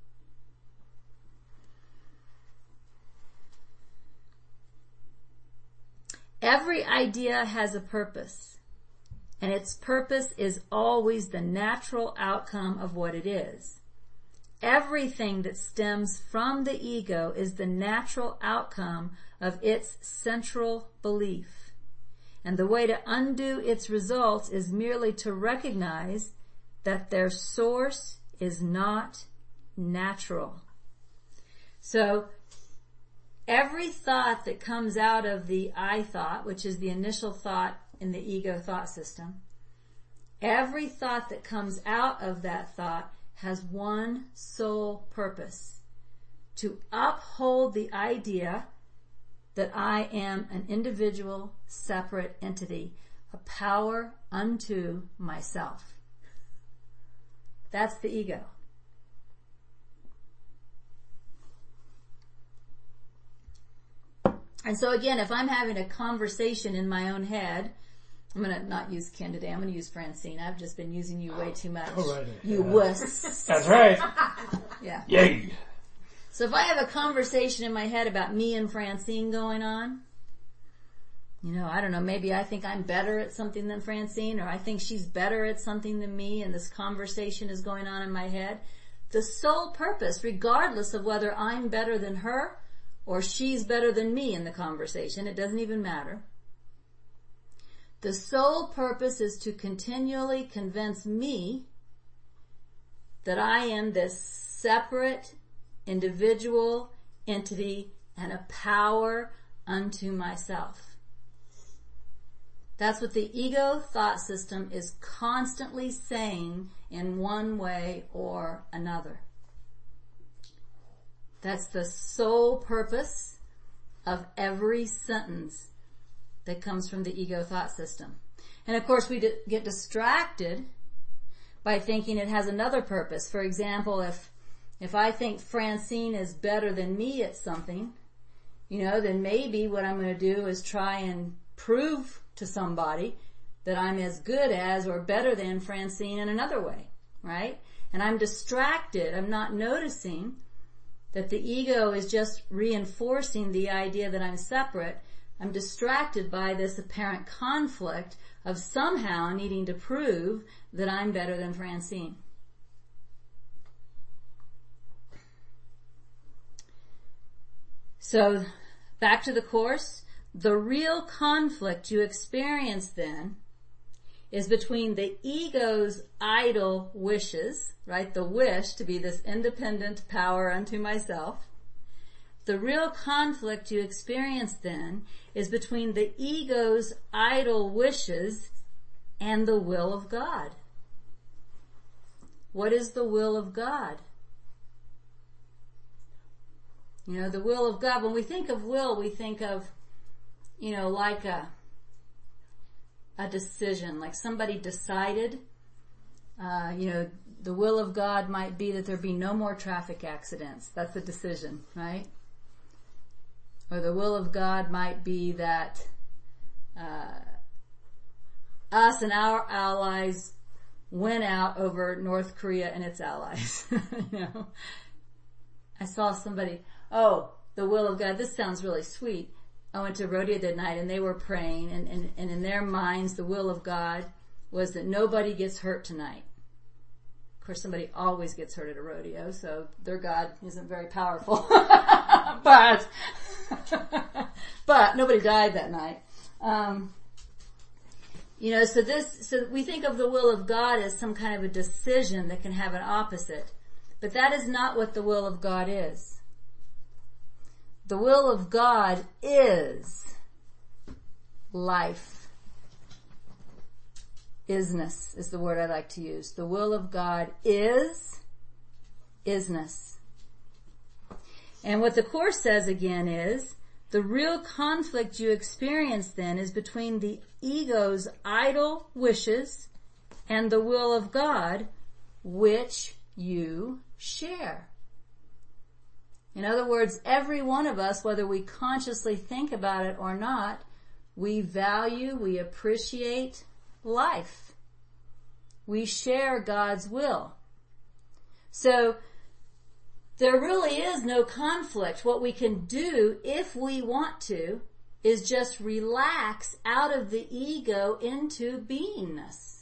Every idea has a purpose, and its purpose is always the natural outcome of what it is. Everything that stems from the ego is the natural outcome of its central belief. And the way to undo its results is merely to recognize that their source is not natural. So, every thought that comes out of the I thought, which is the initial thought in the ego thought system, every thought that comes out of that thought has one sole purpose: to uphold the idea that I am an individual, separate entity, a power unto myself. That's the ego. And so again, if I'm having a conversation in my own head, I'm going to not use Ken today, I'm going to use Francine. I've just been using you way too much. Oh, right. You Yeah. wuss. That's right. Yeah. Yay. So if I have a conversation in my head about me and Francine going on, you know, I don't know, maybe I think I'm better at something than Francine, or I think she's better at something than me, and this conversation is going on in my head. The sole purpose, regardless of whether I'm better than her or she's better than me in the conversation, it doesn't even matter. The sole purpose is to continually convince me that I am this separate, individual entity and a power unto myself. That's what the ego thought system is constantly saying in one way or another. That's the sole purpose of every sentence that comes from the ego thought system. And of course we get distracted by thinking it has another purpose. For example, if if I think Francine is better than me at something, you know, then maybe what I'm going to do is try and prove to somebody that I'm as good as or better than Francine in another way, right? And I'm distracted. I'm not noticing that the ego is just reinforcing the idea that I'm separate. I'm distracted by this apparent conflict of somehow needing to prove that I'm better than Francine. So, back to the Course. The real conflict you experience then is between the ego's idle wishes, right? The wish to be this independent power unto myself. The real conflict you experience then is between the ego's idle wishes and the will of God. What is the will of God? You know, the will of God, when we think of will, we think of, you know, like a, a decision, like somebody decided, uh, you know, the will of God might be that there be no more traffic accidents. That's a decision, right? Or the will of God might be that uh, us and our allies win out over North Korea and its allies. You know, I saw somebody, oh, the will of God, this sounds really sweet. I went to rodeo that night and they were praying, and, and, and in their minds the will of God was that nobody gets hurt tonight. Of course, somebody always gets hurt at a rodeo, so their God isn't very powerful. but but nobody died that night. Um, you know, so this, so we think of the will of God as some kind of a decision that can have an opposite. But that is not what the will of God is. The will of God is life. Isness is the word I like to use. The will of God is isness. And what the Course says again is, the real conflict you experience then is between the ego's idle wishes and the will of God, which you share. In other words, every one of us, whether we consciously think about it or not, we value, we appreciate life. We share God's will. So, there really is no conflict. What we can do, if we want to, is just relax out of the ego into beingness.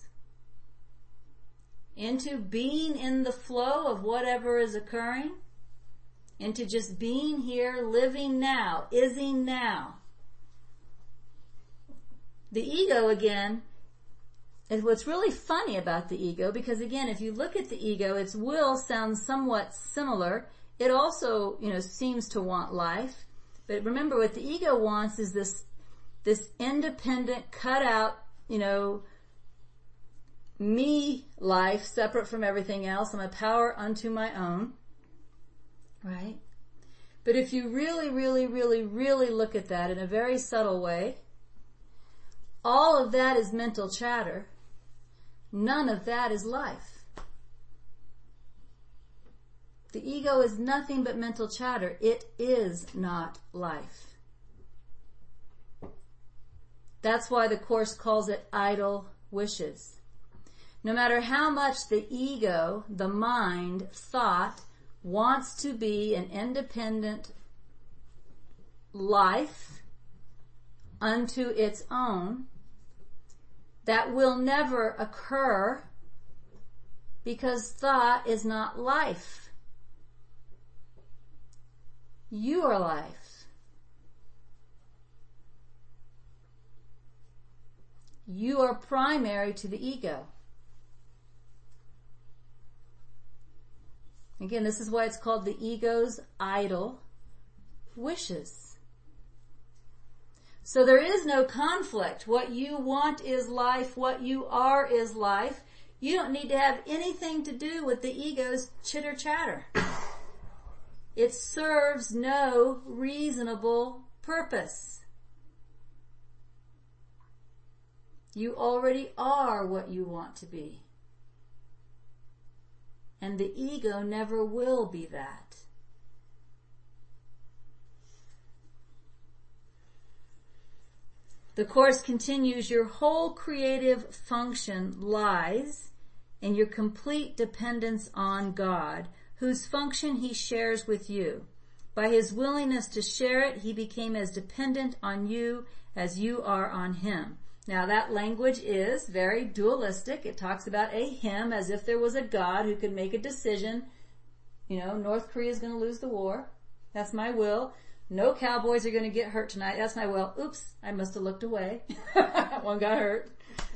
Into being in the flow of whatever is occurring. Into just being here, living now, ising now. The ego, again, is what's really funny about the ego, because again, if you look at the ego, its will sounds somewhat similar. It also, you know, seems to want life. But remember, what the ego wants is this, this independent, cut out, you know, me life, separate from everything else. I'm a power unto my own. Right? But if you really, really, really, really look at that in a very subtle way, all of that is mental chatter. None of that is life. The ego is nothing but mental chatter. It is not life. That's why the Course calls it idle wishes. No matter how much the ego, the mind, thought, wants to be an independent life unto its own, that will never occur because thought is not life. You are life. You are primary to the ego. Again, this is why it's called the ego's idle wishes. So there is no conflict. What you want is life. What you are is life. You don't need to have anything to do with the ego's chitter chatter. It serves no reasonable purpose. You already are what you want to be. And the ego never will be that. The Course continues, your whole creative function lies in your complete dependence on God, whose function He shares with you. By His willingness to share it, He became as dependent on you as you are on Him. Now that language is very dualistic. It talks about a Him as if there was a God who could make a decision. You know, North Korea is going to lose the war. That's my will. No cowboys are going to get hurt tonight. That's my will. Oops, I must have looked away. One got hurt.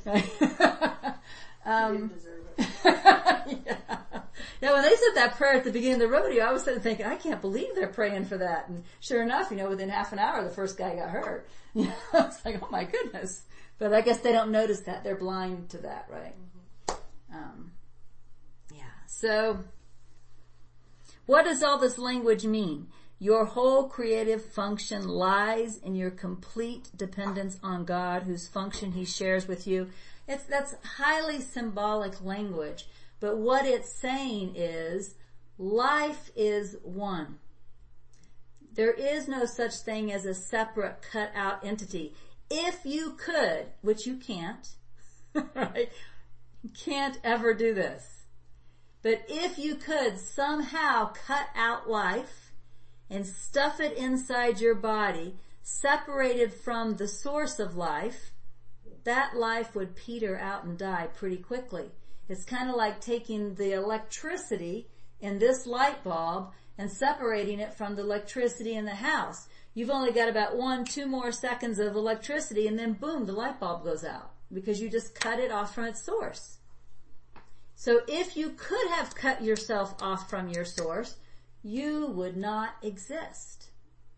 um, yeah. Yeah, when they said that prayer at the beginning of the rodeo, I was sitting thinking, I can't believe they're praying for that. And sure enough, you know, within half an hour, the first guy got hurt. You know, I was like, oh my goodness. But I guess they don't notice that. They're blind to that, right? Mm-hmm. Um, yeah. So, what does all this language mean? Your whole creative function lies in your complete dependence on God, whose function He shares with you. It's, that's highly symbolic language. But what it's saying is, life is one. There is no such thing as a separate, cut out entity. If you could, which you can't, right? You can't ever do this. But if you could somehow cut out life and stuff it inside your body, separated from the source of life, that life would peter out and die pretty quickly. It's kind of like taking the electricity in this light bulb and separating it from the electricity in the house. You've only got about one, two more seconds of electricity and then boom, the light bulb goes out because you just cut it off from its source. So if you could have cut yourself off from your source, you would not exist.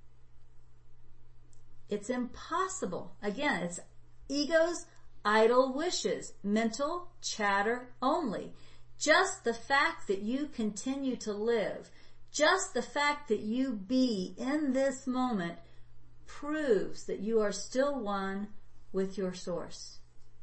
It's impossible. Again, it's ego's idle wishes, mental chatter only. Just the fact that you continue to live, just the fact that you be in this moment proves that you are still one with your source.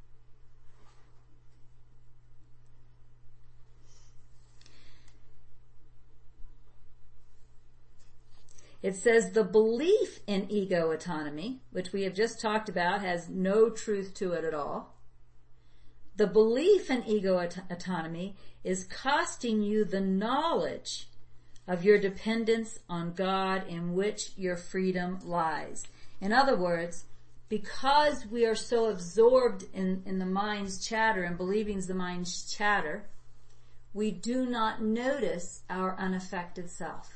It says the belief in ego autonomy, which we have just talked about, has no truth to it at all. The belief in ego aut- autonomy is costing you the knowledge of your dependence on God, in which your freedom lies. In other words, because we are so absorbed in, in the mind's chatter and believing the mind's chatter, we do not notice our unaffected self.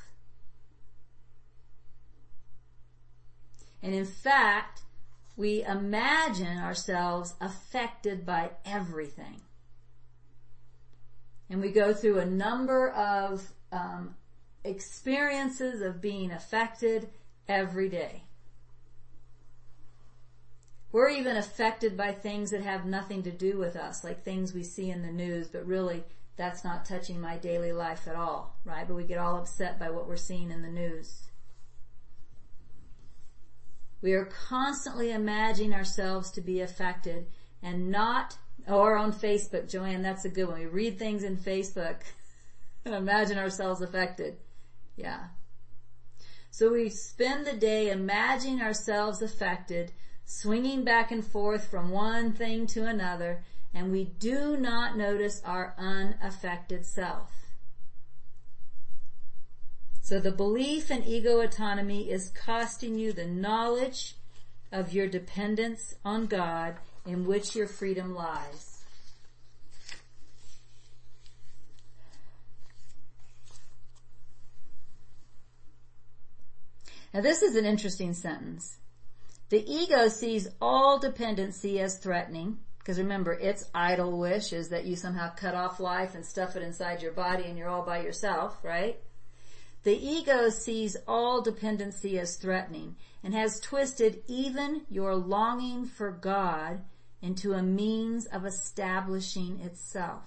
And in fact, we imagine ourselves affected by everything. And we go through a number of um, experiences of being affected every day. We're even affected by things that have nothing to do with us, like things we see in the news, but really that's not touching my daily life at all, right? But we get all upset by what we're seeing in the news. We are constantly imagining ourselves to be affected and not, or on Facebook, Joanne, that's a good one. We read things in Facebook and imagine ourselves affected. Yeah. So we spend the day imagining ourselves affected swinging back and forth from one thing to another, and we do not notice our unaffected self. So the belief in ego autonomy is costing you the knowledge of your dependence on God, in which your freedom lies. Now this is an interesting sentence. The ego sees all dependency as threatening, because remember, its idle wish is that you somehow cut off life and stuff it inside your body and you're all by yourself, right? The ego sees all dependency as threatening and has twisted even your longing for God into a means of establishing itself.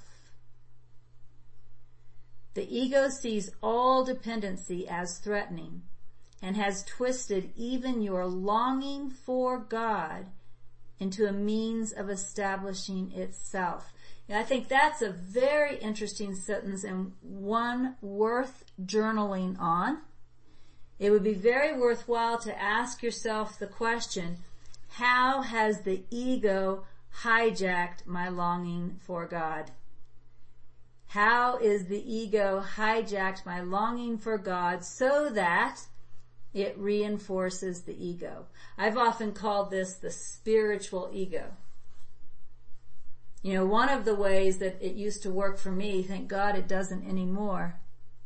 The ego sees all dependency as threatening and has twisted even your longing for God into a means of establishing itself. And I think that's a very interesting sentence and one worth journaling on. It would be very worthwhile to ask yourself the question, how has the ego hijacked my longing for God? How is the ego hijacked my longing for God so that it reinforces the ego? I've often called this the spiritual ego. You know, one of the ways that it used to work for me, thank God it doesn't anymore.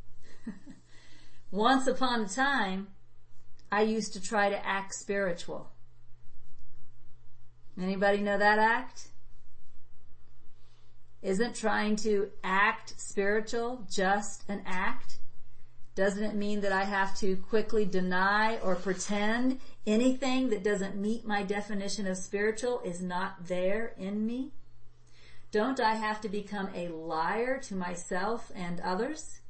Once upon a time, I used to try to act spiritual. Anybody know that act? Isn't trying to act spiritual just an act? Doesn't it mean that I have to quickly deny or pretend anything that doesn't meet my definition of spiritual is not there in me? Don't I have to become a liar to myself and others?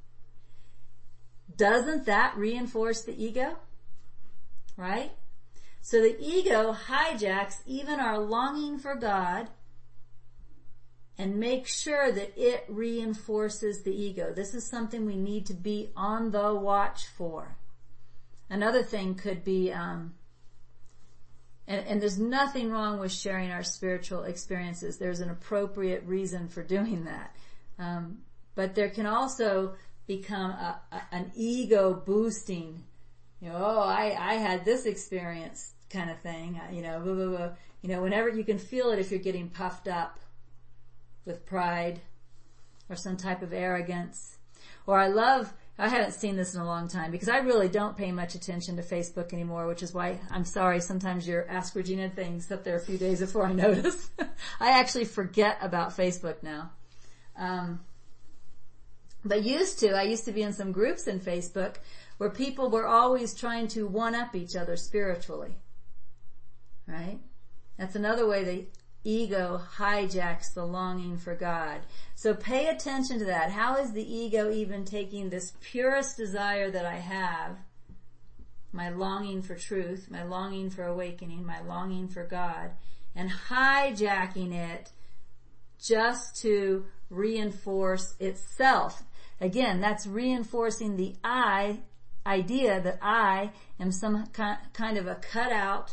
Doesn't that reinforce the ego? Right? So the ego hijacks even our longing for God and makes sure that it reinforces the ego. This is something we need to be on the watch for. Another thing could be, um, and, and there's nothing wrong with sharing our spiritual experiences. There's an appropriate reason for doing that. Um, but there can also become a, a, an ego boosting, you know, oh, I, I had this experience kind of thing, you know, blah, blah, blah. You know, whenever you can feel it if you're getting puffed up with pride or some type of arrogance. Or I love, I haven't seen this in a long time because I really don't pay much attention to Facebook anymore, which is why I'm sorry sometimes your Ask Regina things up there a few days before I notice. I actually forget about Facebook now. Um, but used to, I used to be in some groups in Facebook where people were always trying to one-up each other spiritually. Right? That's another way the ego hijacks the longing for God. So pay attention to that. How is the ego even taking this purest desire that I have, my longing for truth, my longing for awakening, my longing for God, and hijacking it just to reinforce itself? Again, that's reinforcing the I idea that I am some kind of a cutout,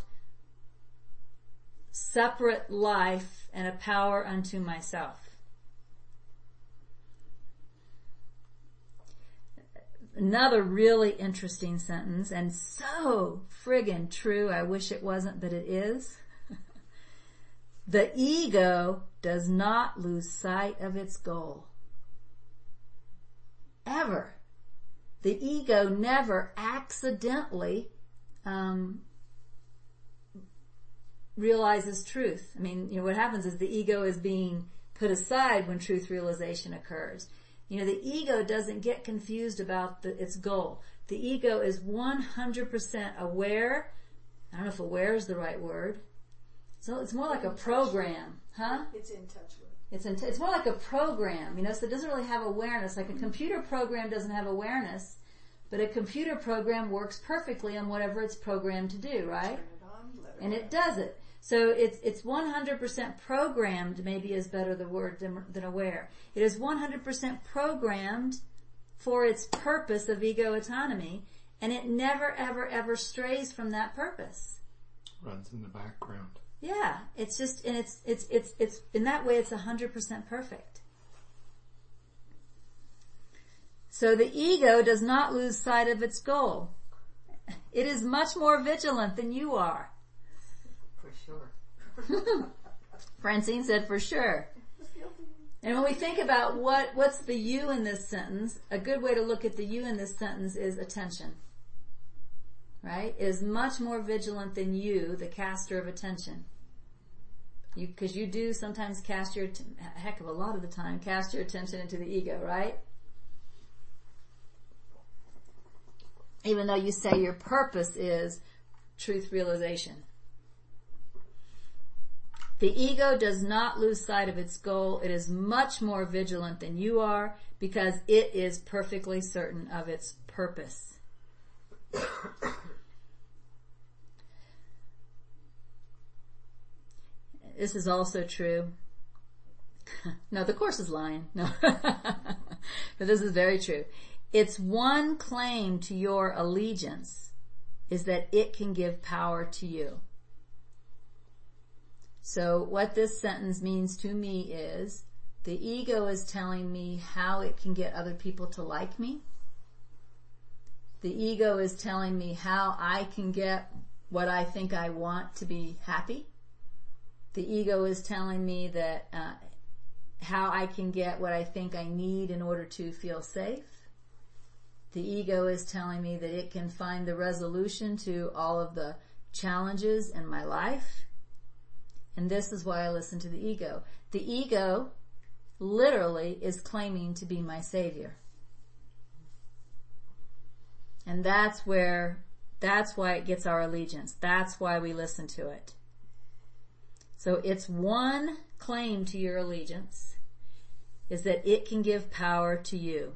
separate life and a power unto myself. Another really interesting sentence, and so friggin' true, I wish it wasn't, but it is. The ego does not lose sight of its goal. Ever. The ego never accidentally um, realizes truth. I mean, you know, what happens is the ego is being put aside when truth realization occurs. You know, the ego doesn't get confused about the, its goal. The ego is one hundred percent aware. I don't know if aware is the right word. So it's more like a program, huh? It's in touch with. It's in t- it's more like a program, you know, so it doesn't really have awareness. Like a computer program doesn't have awareness, but a computer program works perfectly on whatever it's programmed to do, right? Turn it on, let it And go. it does it. So it's it's one hundred percent programmed, maybe is better the word than, than aware. It is one hundred percent programmed for its purpose of ego autonomy, and it never, ever, ever strays from that purpose. runs in the background. Yeah, it's just, and it's, it's, it's, it's, in that way it's a hundred percent perfect. So the ego does not lose sight of its goal. It is much more vigilant than you are. For sure. Francine said for sure. And when we think about what, what's the you in this sentence, a good way to look at the you in this sentence is attention. Right? Is much more vigilant than you, the caster of attention. You, cause you do sometimes cast your, a heck of a lot of the time, cast your attention into the ego, right? Even though you say your purpose is truth realization. The ego does not lose sight of its goal. It is much more vigilant than you are because it is perfectly certain of its purpose. This is also true. No, the Course is lying. No. But this is very true. Its one claim to your allegiance is that it can give power to you. So what this sentence means to me is the ego is telling me how it can get other people to like me. The ego is telling me how I can get what I think I want to be happy. The ego is telling me that uh, how I can get what I think I need in order to feel safe. The ego is telling me that it can find the resolution to all of the challenges in my life. And this is why I listen to the ego. The ego literally is claiming to be my savior. And that's where, that's why it gets our allegiance. That's why we listen to it. So its one claim to your allegiance is that it can give power to you.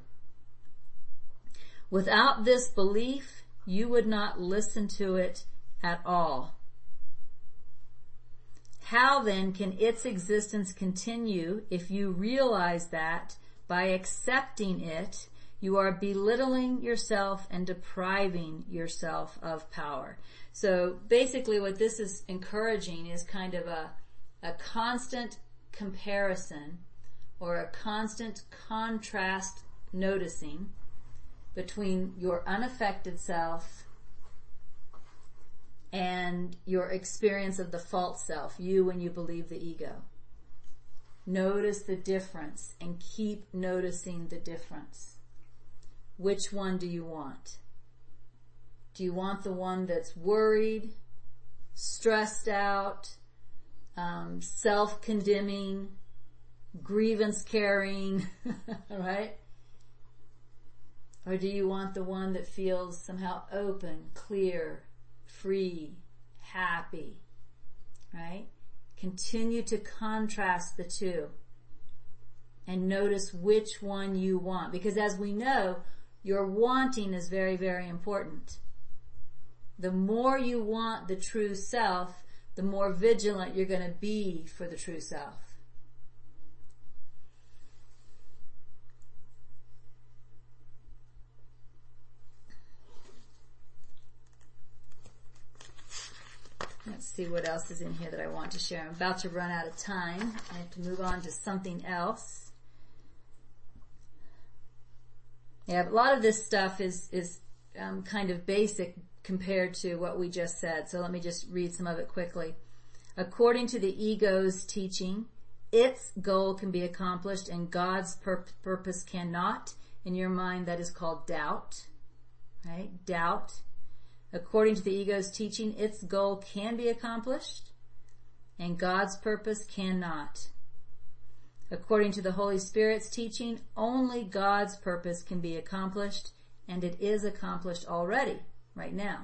Without this belief, you would not listen to it at all. How then can its existence continue if you realize that by accepting it, you are belittling yourself and depriving yourself of power? So basically what this is encouraging is kind of a, a constant comparison or a constant contrast noticing between your unaffected self and your experience of the false self, you when you believe the ego. Notice the difference and keep noticing the difference. Which one do you want? Do you want the one that's worried, stressed out, um, self-condemning, grievance-carrying, right? Or do you want the one that feels somehow open, clear, free, happy, right? Continue to contrast the two and notice which one you want. Because as we know, your wanting is very, very important. The more you want the true self, the more vigilant you're going to be for the true self. Let's see what else is in here that I want to share. I'm about to run out of time. I have to move on to something else. Yeah, a lot of this stuff is, is um, kind of basic compared to what we just said. So let me just read some of it quickly. According to the ego's teaching, its goal can be accomplished and God's pur- purpose cannot. In your mind, that is called doubt, right? Doubt. According to the ego's teaching, its goal can be accomplished and God's purpose cannot. According to the Holy Spirit's teaching, only God's purpose can be accomplished, and it is accomplished already, right now.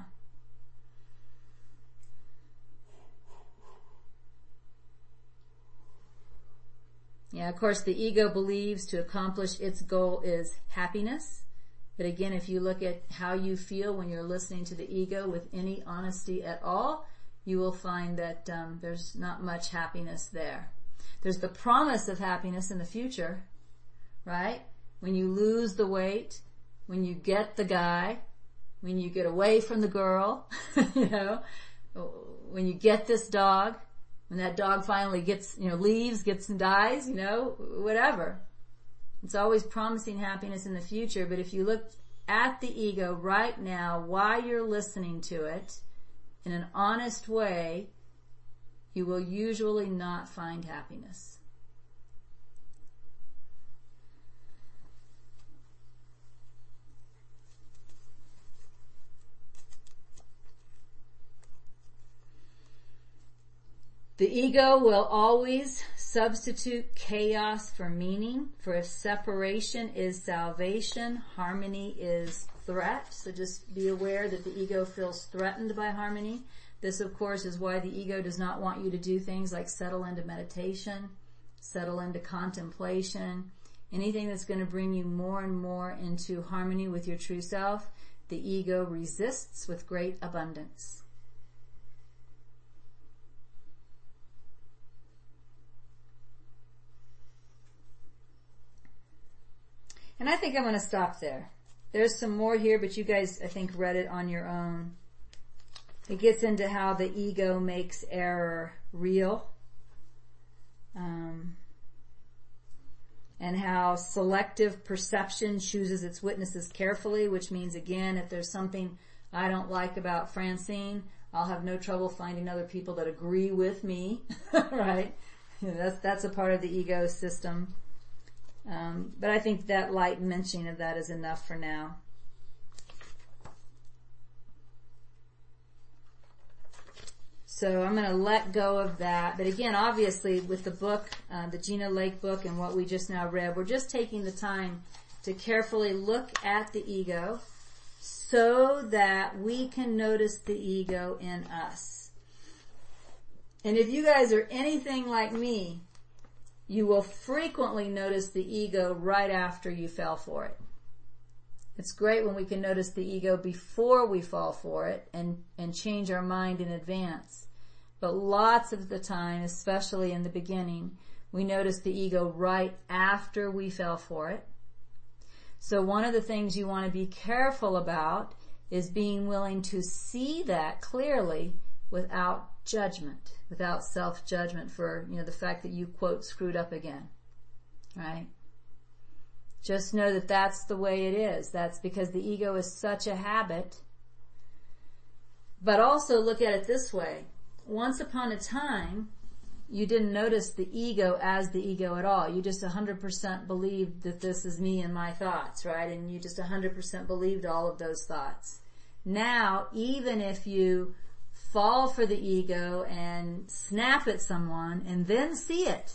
Yeah, of course, the ego believes to accomplish its goal is happiness. But again, if you look at how you feel when you're listening to the ego with any honesty at all, you will find that um, there's not much happiness there. There's the promise of happiness in the future, right? When you lose the weight, when you get the guy, when you get away from the girl, you know, when you get this dog, when that dog finally gets, you know, leaves, gets and dies, you know, whatever. It's always promising happiness in the future, but if you look at the ego right now while you're listening to it in an honest way, you will usually not find happiness. The ego will always substitute chaos for meaning, for if separation is salvation, harmony is threat. So just be aware that the ego feels threatened by harmony. This, of course, is why the ego does not want you to do things like settle into meditation, settle into contemplation, anything that's going to bring you more and more into harmony with your true self. The ego resists with great abundance. And I think I'm going to stop there. There's some more here, but you guys, I think, read it on your own. It gets into how the ego makes error real. Um, and how selective perception chooses its witnesses carefully, which means, again, if there's something I don't like about Francine, I'll have no trouble finding other people that agree with me, right? You know, that's, that's a part of the ego system. Um, but I think that light mentioning of that is enough for now. So I'm going to let go of that. But again, obviously, with the book, uh, the Gina Lake book and what we just now read, we're just taking the time to carefully look at the ego so that we can notice the ego in us. And if you guys are anything like me, you will frequently notice the ego right after you fell for it. It's great when we can notice the ego before we fall for it and, and change our mind in advance. But lots of the time, especially in the beginning, we notice the ego right after we fell for it. So one of the things you want to be careful about is being willing to see that clearly without judgment, without self-judgment for, you know, the fact that you, quote, screwed up again, right? Just know that that's the way it is. That's because the ego is such a habit. But also look at it this way. Once upon a time, you didn't notice the ego as the ego at all. You just one hundred percent believed that this is me and my thoughts, right? And you just one hundred percent believed all of those thoughts. Now, even if you fall for the ego and snap at someone and then see it,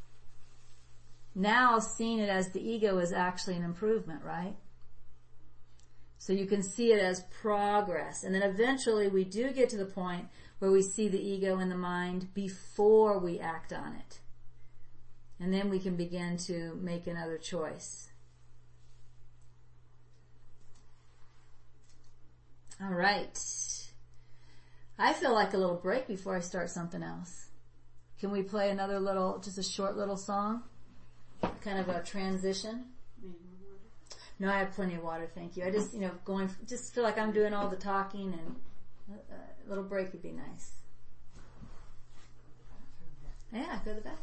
now seeing it as the ego is actually an improvement, right? So you can see it as progress. And then eventually we do get to the point where we see the ego in the mind before we act on it. And then we can begin to make another choice. All right. I feel like a little break before I start something else. Can we play another little, just a short little song? Kind of a transition. No, I have plenty of water, thank you. I just, you know, going, just feel like I'm doing all the talking, and a little break would be nice. Yeah, go to the bathroom.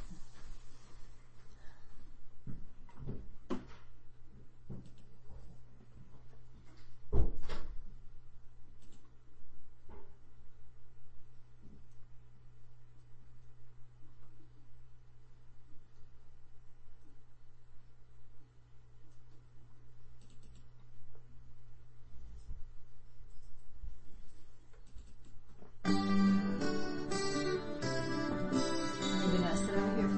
Maybe not sit over here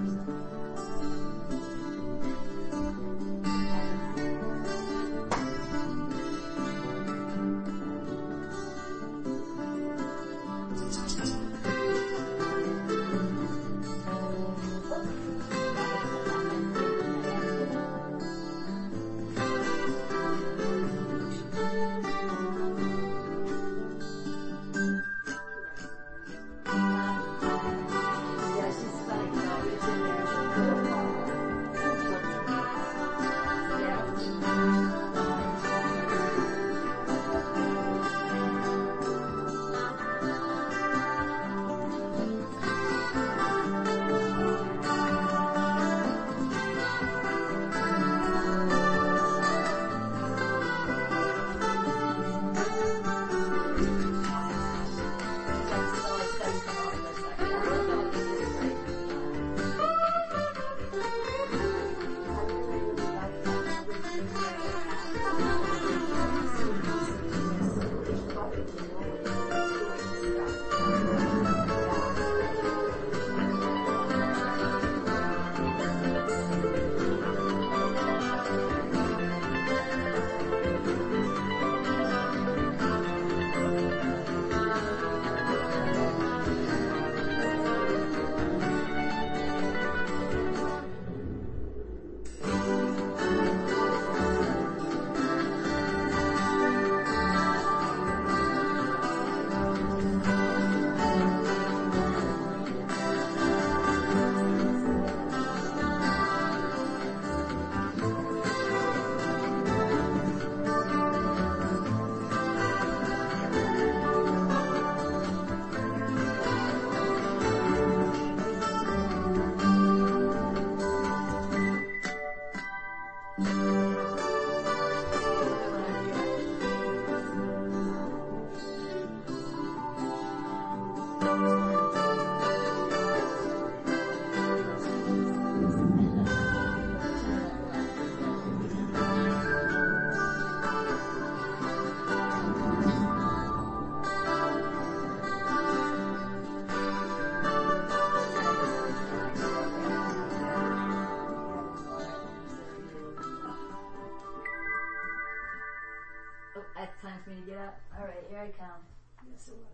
for me to get up. All right, here I come. Yes, it was.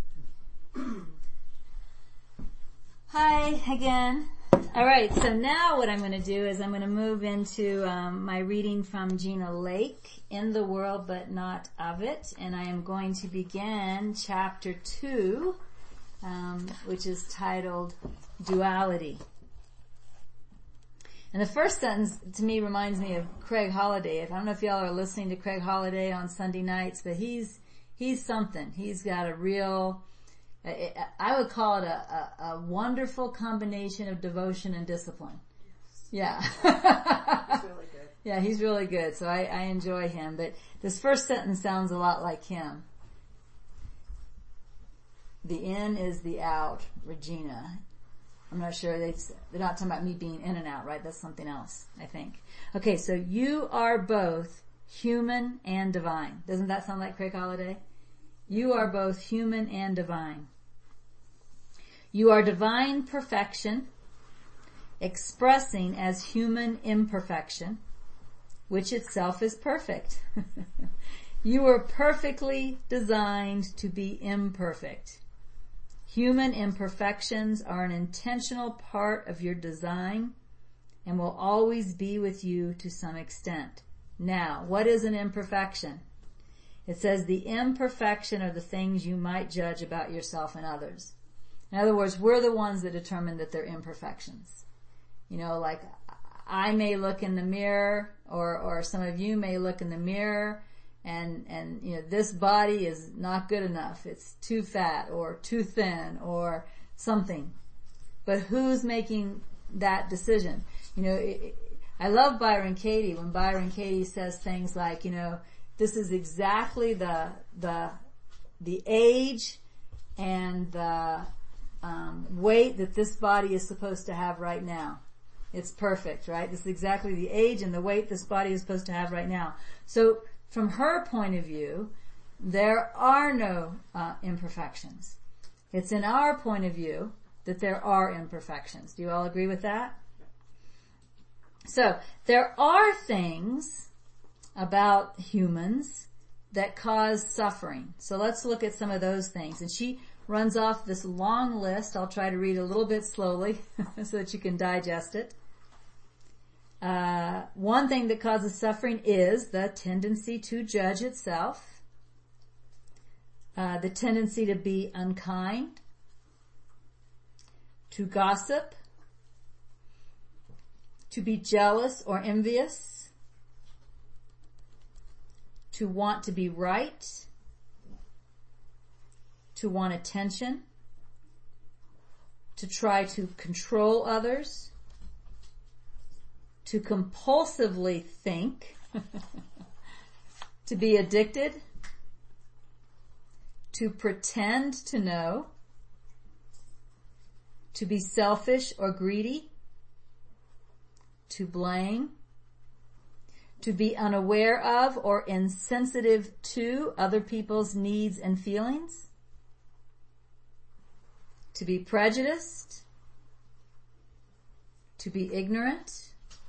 Hi again. All right, so now what I'm going to do is I'm going to move into um, my reading from Gina Lake, In the World But Not of It, and I am going to begin chapter two, um, which is titled Duality. And the first sentence to me reminds me of Craig Holliday. I don't know if y'all are listening to Craig Holliday on Sunday nights, but he's he's something. He's got a real, I would call it a, a, a wonderful combination of devotion and discipline. Yeah. It's really good. Yeah, he's really good, so I, I enjoy him. But this first sentence sounds a lot like him. The in is the out, Regina. I'm not sure, they, they're not talking about me being in and out, right? That's something else, I think. Okay, so you are both human and divine. Doesn't that sound like Craig Holliday? You are both human and divine. You are divine perfection, expressing as human imperfection, which itself is perfect. You are perfectly designed to be imperfect. Human imperfections are an intentional part of your design and will always be with you to some extent. Now, what is an imperfection? It says the imperfection are the things you might judge about yourself and others. In other words, we're the ones that determine that they're imperfections. You know, like I may look in the mirror, or, or some of you may look in the mirror and, and, you know, this body is not good enough. It's too fat or too thin or something. But who's making that decision? You know, it, it, I love Byron Katie when Byron Katie says things like, you know, this is exactly the, the, the age and the, um, weight that this body is supposed to have right now. It's perfect, right? This is exactly the age and the weight this body is supposed to have right now. So, from her point of view, there are no uh, imperfections. It's in our point of view that there are imperfections. Do you all agree with that? So, there are things about humans that cause suffering. So let's look at some of those things. And she runs off this long list. I'll try to read a little bit slowly so that you can digest it. Uh, one thing that causes suffering is the tendency to judge itself, uh, the tendency to be unkind, to gossip, to be jealous or envious, to want to be right, to want attention, to try to control others, to compulsively think, to be addicted, to pretend to know, to be selfish or greedy, to blame, to be unaware of or insensitive to other people's needs and feelings, to be prejudiced, to be ignorant,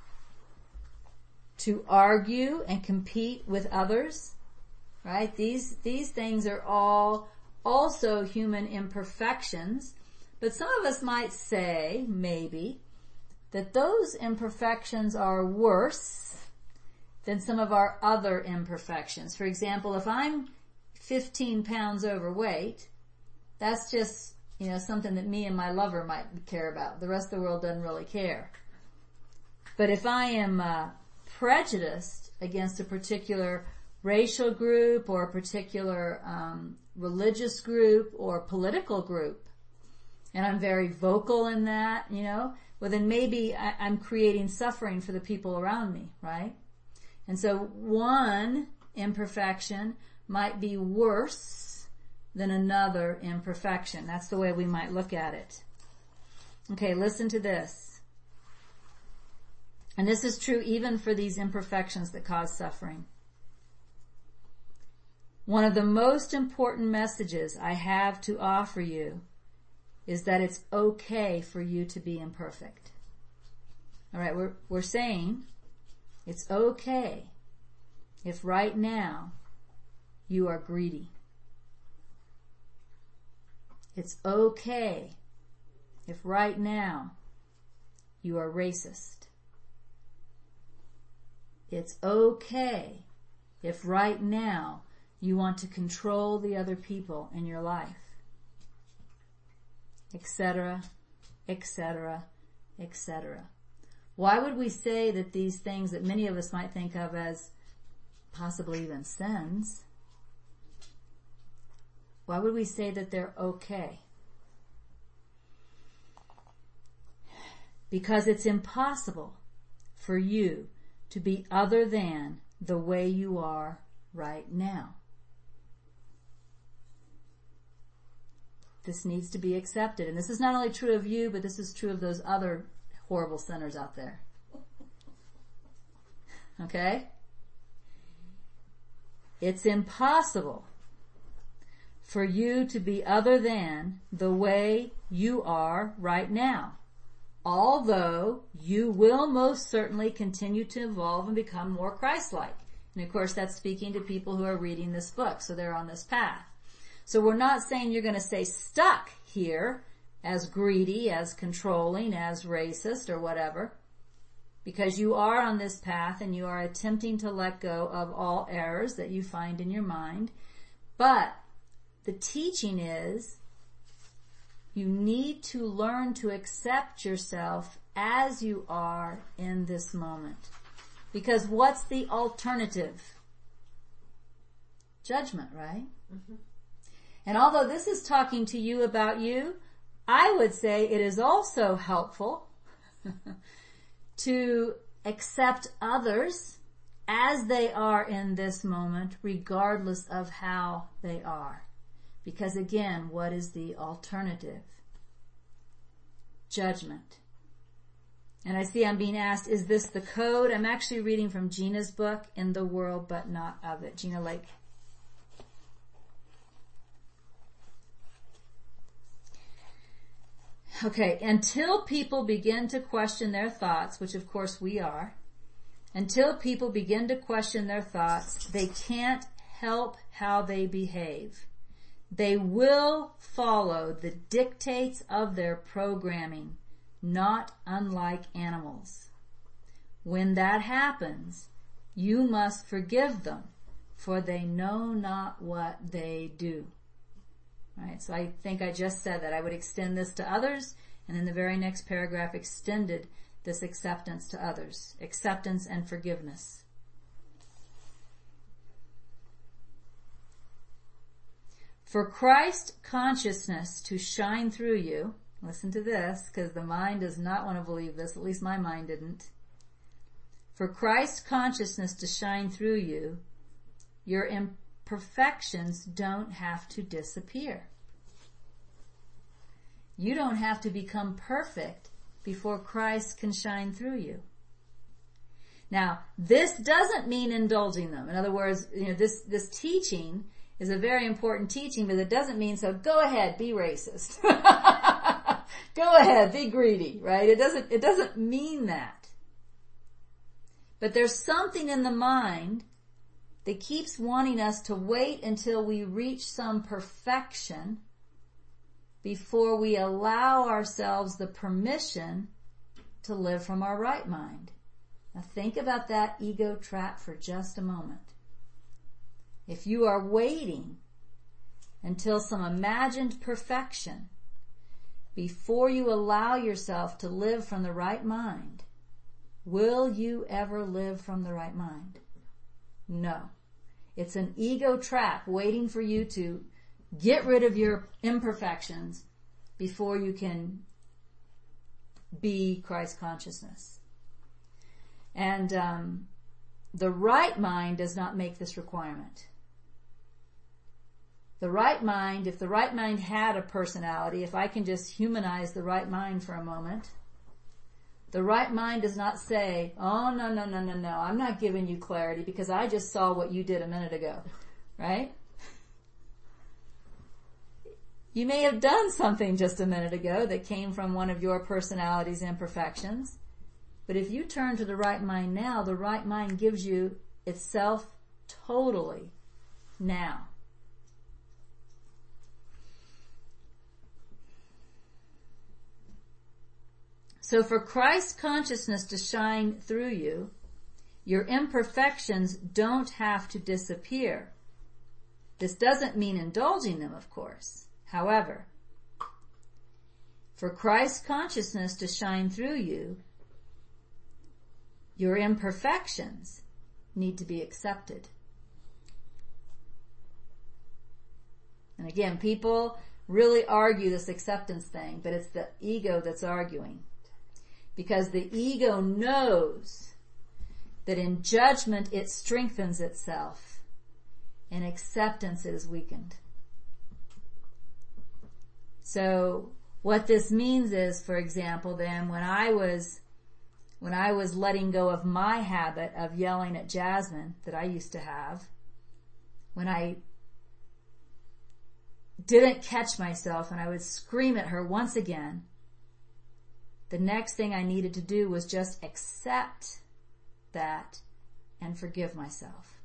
to argue and compete with others, right? These, these things are all also human imperfections, but some of us might say, maybe, that those imperfections are worse than some of our other imperfections. For example, if I'm fifteen pounds overweight, that's just, you know, something that me and my lover might care about. The rest of the world doesn't really care. But if I am, uh, prejudiced against a particular racial group or a particular um, religious group or political group, and I'm very vocal in that, you know, well then maybe I, I'm creating suffering for the people around me, right? And so one imperfection might be worse than another imperfection. That's the way we might look at it. Okay, listen to this. And this is true even for these imperfections that cause suffering. One of the most important messages I have to offer you is that it's okay for you to be imperfect. All right, we're we're saying it's okay if right now you are greedy. It's okay if right now you are racist. It's okay if right now you want to control the other people in your life, et cetera, et cetera, et cetera. Why would we say that these things that many of us might think of as possibly even sins, why would we say that they're okay? Because it's impossible for you to be other than the way you are right now. This needs to be accepted. And this is not only true of you, but this is true of those other horrible sinners out there. Okay? It's impossible for you to be other than the way you are right now. Although you will most certainly continue to evolve and become more Christ-like. And of course that's speaking to people who are reading this book, so they're on this path. So we're not saying you're going to stay stuck here as greedy, as controlling, as racist or whatever, because you are on this path and you are attempting to let go of all errors that you find in your mind. But the teaching is you need to learn to accept yourself as you are in this moment. Because what's the alternative? Judgment, right? Mm-hmm. And although this is talking to you about you, I would say it is also helpful to accept others as they are in this moment, regardless of how they are. Because again, what is the alternative? Judgment. And I see I'm being asked, is this the code? I'm actually reading from Gina's book, In the World But Not of It. Gina Lake. Okay, until people begin to question their thoughts, which of course we are, until people begin to question their thoughts, they can't help how they behave. They will follow the dictates of their programming, not unlike animals. When that happens, you must forgive them, for they know not what they do. Right, so I think I just said that. I would extend this to others, and in the very next paragraph extended this acceptance to others. Acceptance and forgiveness. For Christ consciousness to shine through you, listen to this, because the mind does not want to believe this, at least my mind didn't. For Christ consciousness to shine through you, your imperfections don't have to disappear. You don't have to become perfect before Christ can shine through you. Now, this doesn't mean indulging them. In other words, you know, this, this teaching is a very important teaching, but it doesn't mean, so go ahead, be racist. Go ahead, be greedy, right? It doesn't, it doesn't mean that. But there's something in the mind that keeps wanting us to wait until we reach some perfection before we allow ourselves the permission to live from our right mind. Now think about that ego trap for just a moment. If you are waiting until some imagined perfection before you allow yourself to live from the right mind, will you ever live from the right mind? No. It's an ego trap waiting for you to get rid of your imperfections before you can be Christ consciousness. And um, the right mind does not make this requirement. The right mind, if the right mind had a personality, if I can just humanize the right mind for a moment, the right mind does not say, oh, no, no, no, no, no, I'm not giving you clarity because I just saw what you did a minute ago, right? You may have done something just a minute ago that came from one of your personality's imperfections, but if you turn to the right mind now, the right mind gives you itself totally now. So for Christ consciousness to shine through you, your imperfections don't have to disappear. This doesn't mean indulging them, of course. However, for Christ consciousness to shine through you, your imperfections need to be accepted. And again, people really argue this acceptance thing, but it's the ego that's arguing. Because the ego knows that in judgment it strengthens itself, and acceptance is weakened. So what this means is, for example, then when I was when I was letting go of my habit of yelling at Jasmine that I used to have, when I didn't catch myself and I would scream at her once again, the next thing I needed to do was just accept that and forgive myself.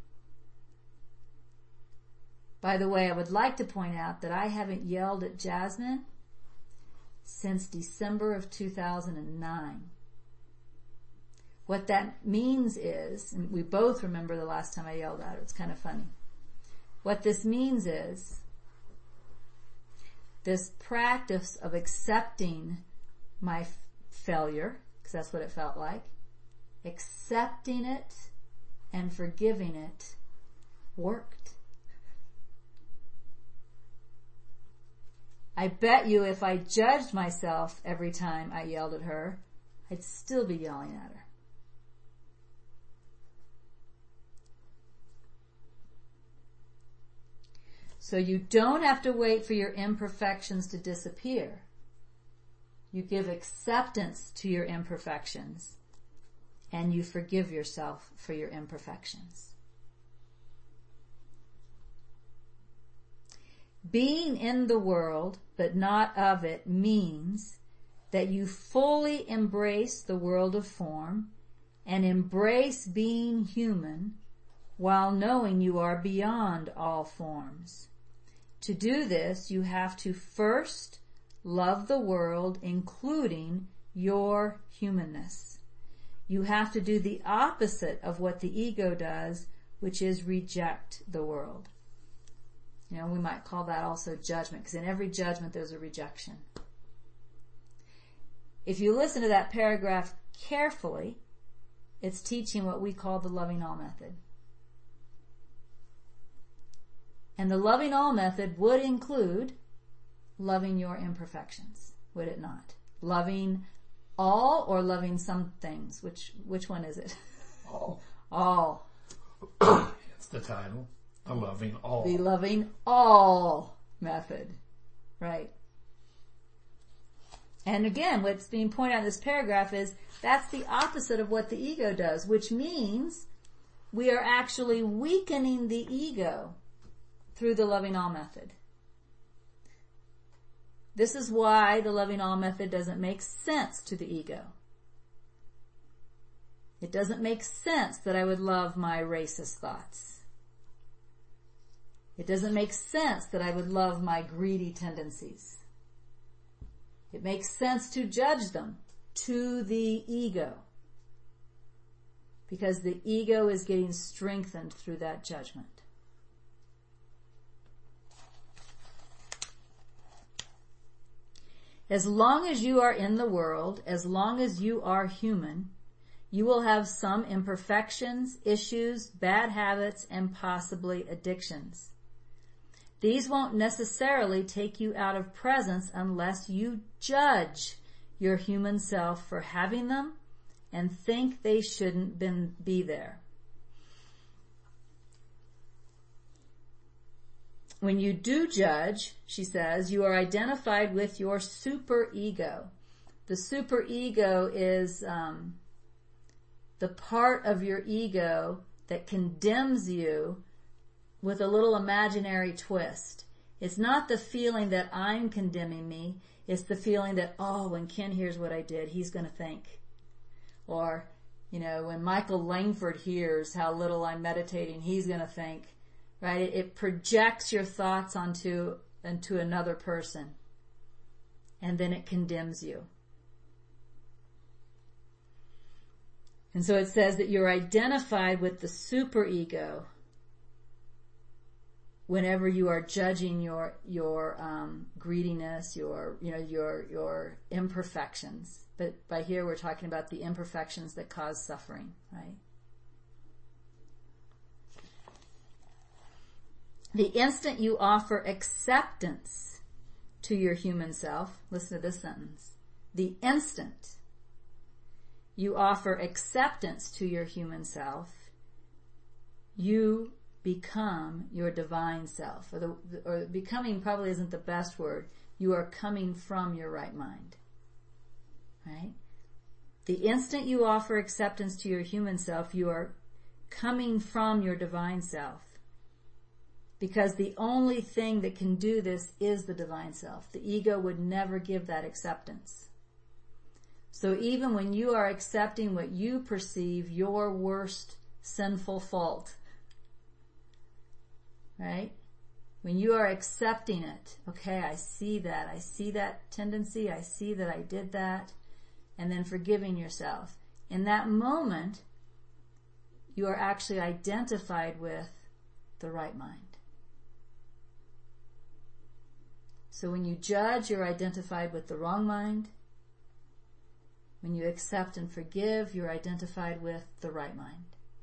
By the way, I would like to point out that I haven't yelled at Jasmine since December of two thousand nine. What that means is, and we both remember the last time I yelled at her, it's kind of funny. What this means is this practice of accepting my f- failure, because that's what it felt like, accepting it and forgiving it worked. I bet you if I judged myself every time I yelled at her, I'd still be yelling at her. So you don't have to wait for your imperfections to disappear. You give acceptance to your imperfections, and you forgive yourself for your imperfections. Being in the world, but not of it, means that you fully embrace the world of form and embrace being human while knowing you are beyond all forms. To do this, you have to first love the world, including your humanness. You have to do the opposite of what the ego does, which is reject the world. You know, we might call that also judgment, because in every judgment there's a rejection. If you listen to that paragraph carefully, it's teaching what we call the loving all method. And the loving all method would include loving your imperfections, would it not? Loving all or loving some things? Which which one is it? All. All. It's the title. The loving all. The loving all method. Right. And again, what's being pointed out in this paragraph is that's the opposite of what the ego does, which means we are actually weakening the ego through the loving all method. This is why the loving all method doesn't make sense to the ego. It doesn't make sense that I would love my racist thoughts. It doesn't make sense that I would love my greedy tendencies. It makes sense to judge them to the ego, because the ego is getting strengthened through that judgment. As long as you are in the world, as long as you are human, you will have some imperfections, issues, bad habits, and possibly addictions. These won't necessarily take you out of presence unless you judge your human self for having them and think they shouldn't been, be there. When you do judge, she says, you are identified with your superego. The superego is um, the part of your ego that condemns you with a little imaginary twist. It's not the feeling that I'm condemning me. It's the feeling that, oh, when Ken hears what I did, he's going to think. Or, you know, when Michael Langford hears how little I'm meditating, he's going to think right? It, it projects your thoughts onto, onto another person, and then it condemns you. And so it says that you're identified with the superego whenever you are judging your your um, greediness, your you know your your imperfections. But by here we're talking about the imperfections that cause suffering, right? The instant you offer acceptance to your human self, listen to this sentence. The instant you offer acceptance to your human self, you become your divine self. Or, the, or becoming probably isn't the best word. You are coming from your right mind. Right? The instant you offer acceptance to your human self, you are coming from your divine self. Because the only thing that can do this is the divine self. The ego would never give that acceptance. So even when you are accepting what you perceive your worst sinful fault, right? When you are accepting it, okay, I see that, I see that tendency, I see that I did that, and then forgiving yourself. In that moment, you are actually identified with the right mind. So when you judge, you're identified with the wrong mind. When you accept and forgive, you're identified with the right mind.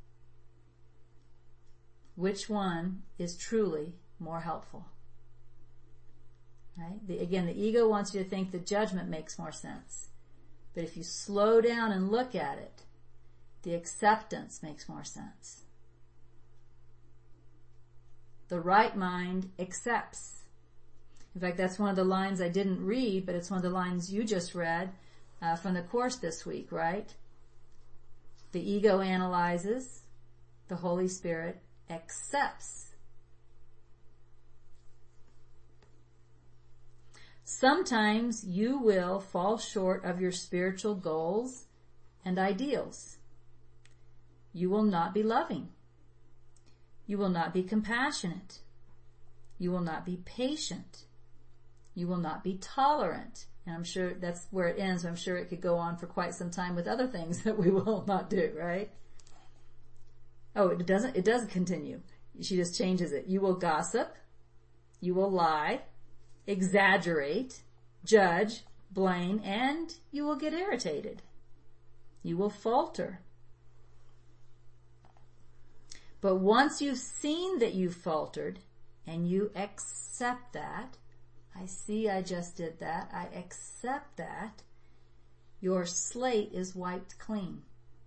Which one is truly more helpful? Right? The, again, the ego wants you to think the judgment makes more sense. But if you slow down and look at it, the acceptance makes more sense. The right mind accepts. In fact, that's one of the lines I didn't read, but it's one of the lines you just read uh, from the Course this week, right? The ego analyzes, the Holy Spirit accepts. Sometimes you will fall short of your spiritual goals and ideals. You will not be loving. You will not be compassionate. You will not be patient. You will not be tolerant. And I'm sure that's where it ends. I'm sure it could go on for quite some time with other things that we will not do, right? Oh, it doesn't, it doesn't continue. She just changes it. You will gossip. You will lie, exaggerate, judge, blame, and you will get irritated. You will falter. But once you've seen that you've faltered and you accept that, I see I just did that, I accept that, your slate is wiped clean.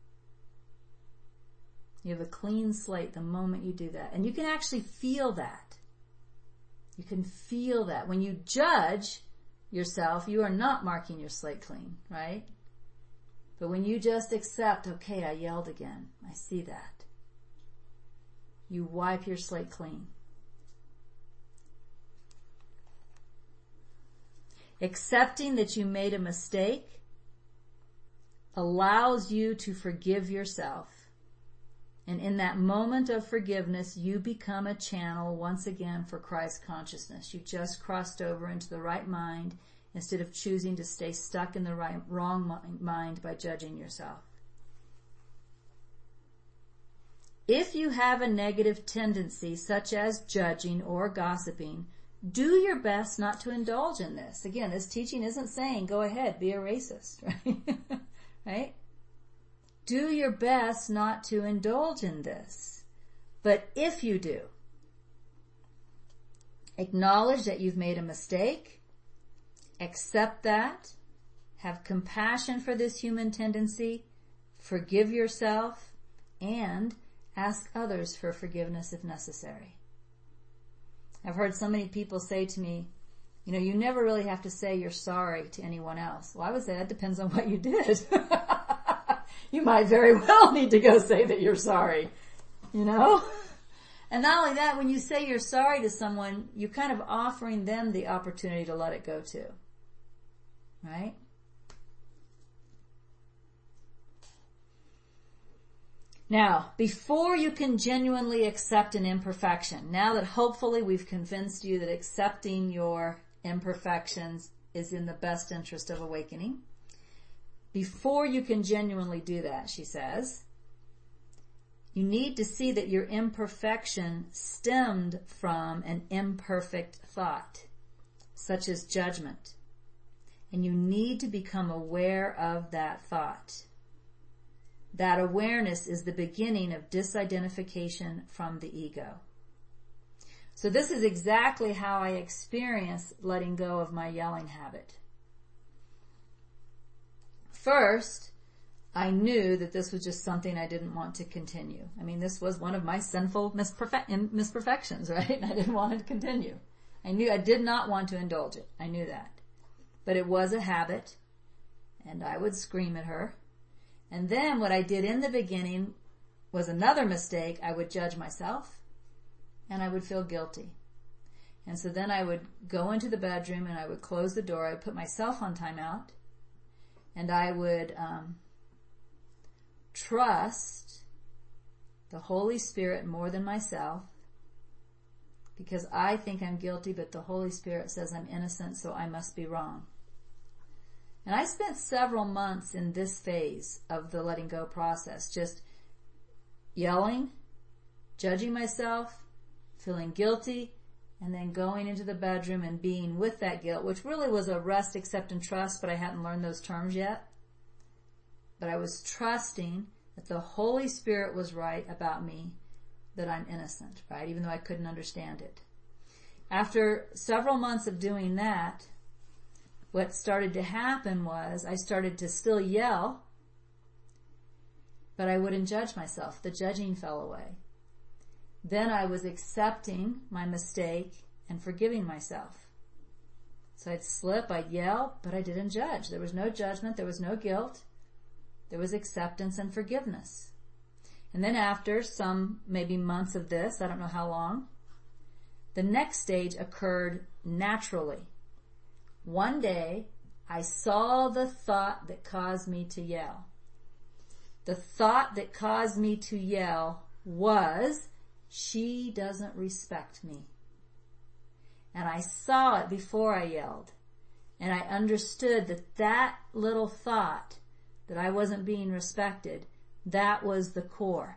You have a clean slate the moment you do that. And you can actually feel that. You can feel that. When you judge yourself, you are not marking your slate clean, right? But when you just accept, okay, I yelled again, I see that, you wipe your slate clean. Accepting that you made a mistake allows you to forgive yourself. And in that moment of forgiveness, you become a channel once again for Christ consciousness. You just crossed over into the right mind instead of choosing to stay stuck in the right, wrong mind by judging yourself. If you have a negative tendency, such as judging or gossiping, do your best not to indulge in this. Again, this teaching isn't saying, go ahead, be a racist, right? Right? Do your best not to indulge in this. But if you do, acknowledge that you've made a mistake, accept that, have compassion for this human tendency, forgive yourself, and ask others for forgiveness if necessary. I've heard so many people say to me, you know, you never really have to say you're sorry to anyone else. Well, I would say that depends on what you did. You might very well need to go say that you're sorry, you know? And not only that, when you say you're sorry to someone, you're kind of offering them the opportunity to let it go too. Right? Now, before you can genuinely accept an imperfection, now that hopefully we've convinced you that accepting your imperfections is in the best interest of awakening, before you can genuinely do that, she says, you need to see that your imperfection stemmed from an imperfect thought, such as judgment. And you need to become aware of that thought. That awareness is the beginning of disidentification from the ego. So this is exactly how I experienced letting go of my yelling habit. First, I knew that this was just something I didn't want to continue. I mean, this was one of my sinful misperfe- misperfections, right? And I didn't want it to continue. I knew I did not want to indulge it. I knew that. But it was a habit, and I would scream at her. And then what I did in the beginning was another mistake. I would judge myself, and I would feel guilty. And so then I would go into the bedroom, and I would close the door. I would put myself on timeout, and I would um, trust the Holy Spirit more than myself, because I think I'm guilty, but the Holy Spirit says I'm innocent, so I must be wrong. And I spent several months in this phase of the letting go process, just yelling, judging myself, feeling guilty, and then going into the bedroom and being with that guilt, which really was a rest, accept, and trust, but I hadn't learned those terms yet. But I was trusting that the Holy Spirit was right about me, that I'm innocent, right? Even though I couldn't understand it. After several months of doing that, what started to happen was I started to still yell, but I wouldn't judge myself. The judging fell away. Then I was accepting my mistake and forgiving myself. So I'd slip, I'd yell, but I didn't judge. There was no judgment, there was no guilt. There was acceptance and forgiveness. And then after some maybe months of this, I don't know how long, the next stage occurred naturally. One day, I saw the thought that caused me to yell. The thought that caused me to yell was, she doesn't respect me. And I saw it before I yelled. And I understood that that little thought, that I wasn't being respected, that was the core.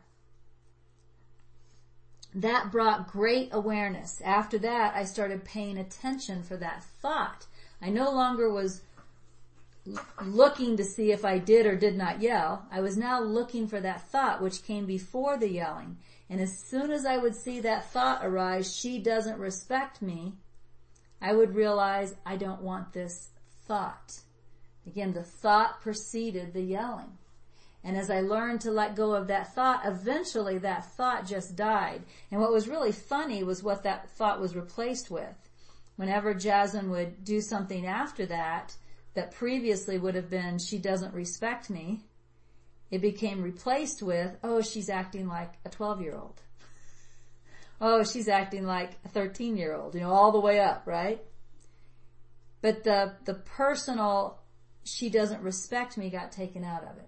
That brought great awareness. After that, I started paying attention for that thought. I no longer was looking to see if I did or did not yell. I was now looking for that thought which came before the yelling. And as soon as I would see that thought arise, she doesn't respect me, I would realize I don't want this thought. Again, the thought preceded the yelling. And as I learned to let go of that thought, eventually that thought just died. And what was really funny was what that thought was replaced with. Whenever Jasmine would do something after that, that previously would have been, she doesn't respect me, it became replaced with, oh, she's acting like a twelve-year-old. Oh, she's acting like a thirteen-year-old, you know, all the way up, right? But the, the personal, she doesn't respect me, got taken out of it.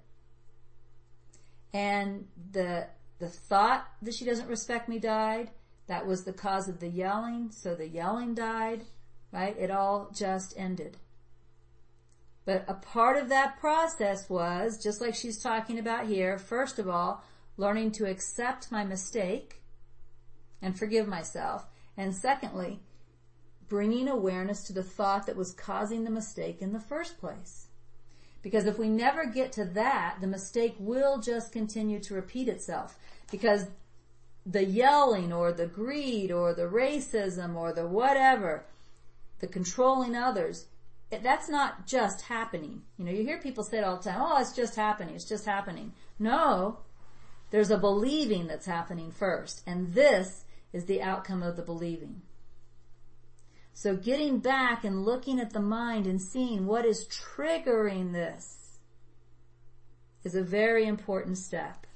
And the, the thought that she doesn't respect me died. That was the cause of the yelling, so the yelling died, right? It all just ended. But a part of that process was, just like she's talking about here, first of all, learning to accept my mistake and forgive myself. And secondly, bringing awareness to the thought that was causing the mistake in the first place. Because if we never get to that, the mistake will just continue to repeat itself. Because the yelling or the greed or the racism or the whatever, the controlling others, that's not just happening. You know, you hear people say it all the time, oh, it's just happening, it's just happening. No, there's a believing that's happening first. And this is the outcome of the believing. So getting back and looking at the mind and seeing what is triggering this is a very important step.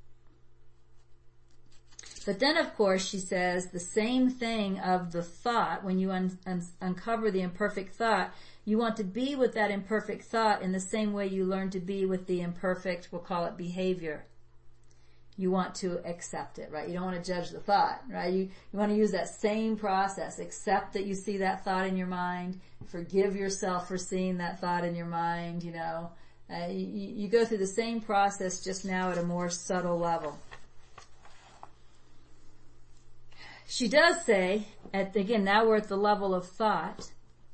But then, of course, she says the same thing of the thought. When you un- un- uncover the imperfect thought, you want to be with that imperfect thought in the same way you learn to be with the imperfect, we'll call it behavior. You want to accept it, right? You don't want to judge the thought, right? You, you want to use that same process. Accept that you see that thought in your mind. Forgive yourself for seeing that thought in your mind, you know. Uh, you, you go through the same process, just now at a more subtle level. She does say, at, again, now we're at the level of thought.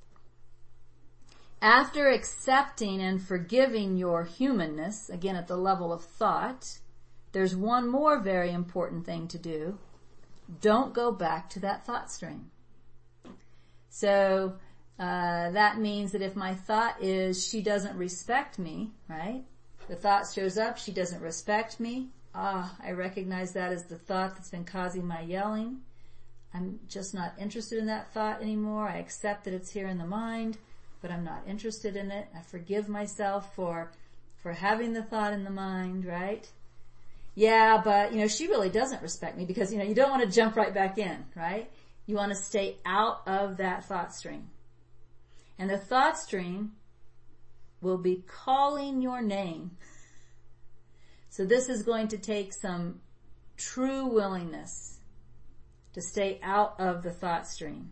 After accepting and forgiving your humanness, again at the level of thought, there's one more very important thing to do. Don't go back to that thought stream. So, uh, that means that if my thought is, she doesn't respect me, right? The thought shows up, she doesn't respect me. Ah, I recognize that as the thought that's been causing my yelling. I'm just not interested in that thought anymore. I accept that it's here in the mind, but I'm not interested in it. I forgive myself for, for having the thought in the mind, right? Yeah, but, you know, she really doesn't respect me, because, you know, you don't want to jump right back in, right? You want to stay out of that thought stream. And the thought stream will be calling your name. So this is going to take some true willingness to stay out of the thought stream.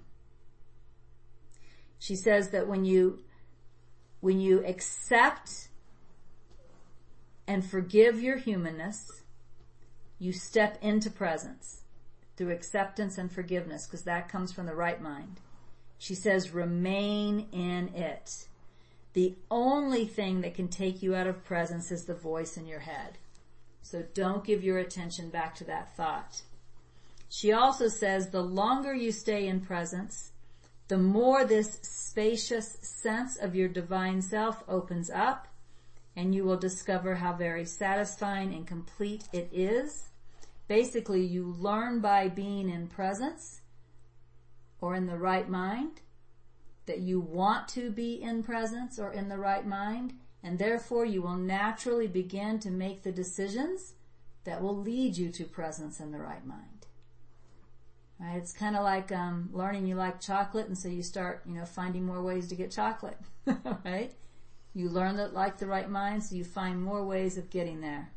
She says that when you, when you accept and forgive your humanness, you step into presence through acceptance and forgiveness, because that comes from the right mind. She says, remain in it. The only thing that can take you out of presence is the voice in your head. So don't give your attention back to that thought. She also says the longer you stay in presence, the more this spacious sense of your divine self opens up, and you will discover how very satisfying and complete it is. Basically, you learn by being in presence or in the right mind that you want to be in presence or in the right mind, and therefore you will naturally begin to make the decisions that will lead you to presence in the right mind. Right? It's kind of like um, learning you like chocolate, and so you start, you know, finding more ways to get chocolate. Right? You learn that like the right mind, so you find more ways of getting there.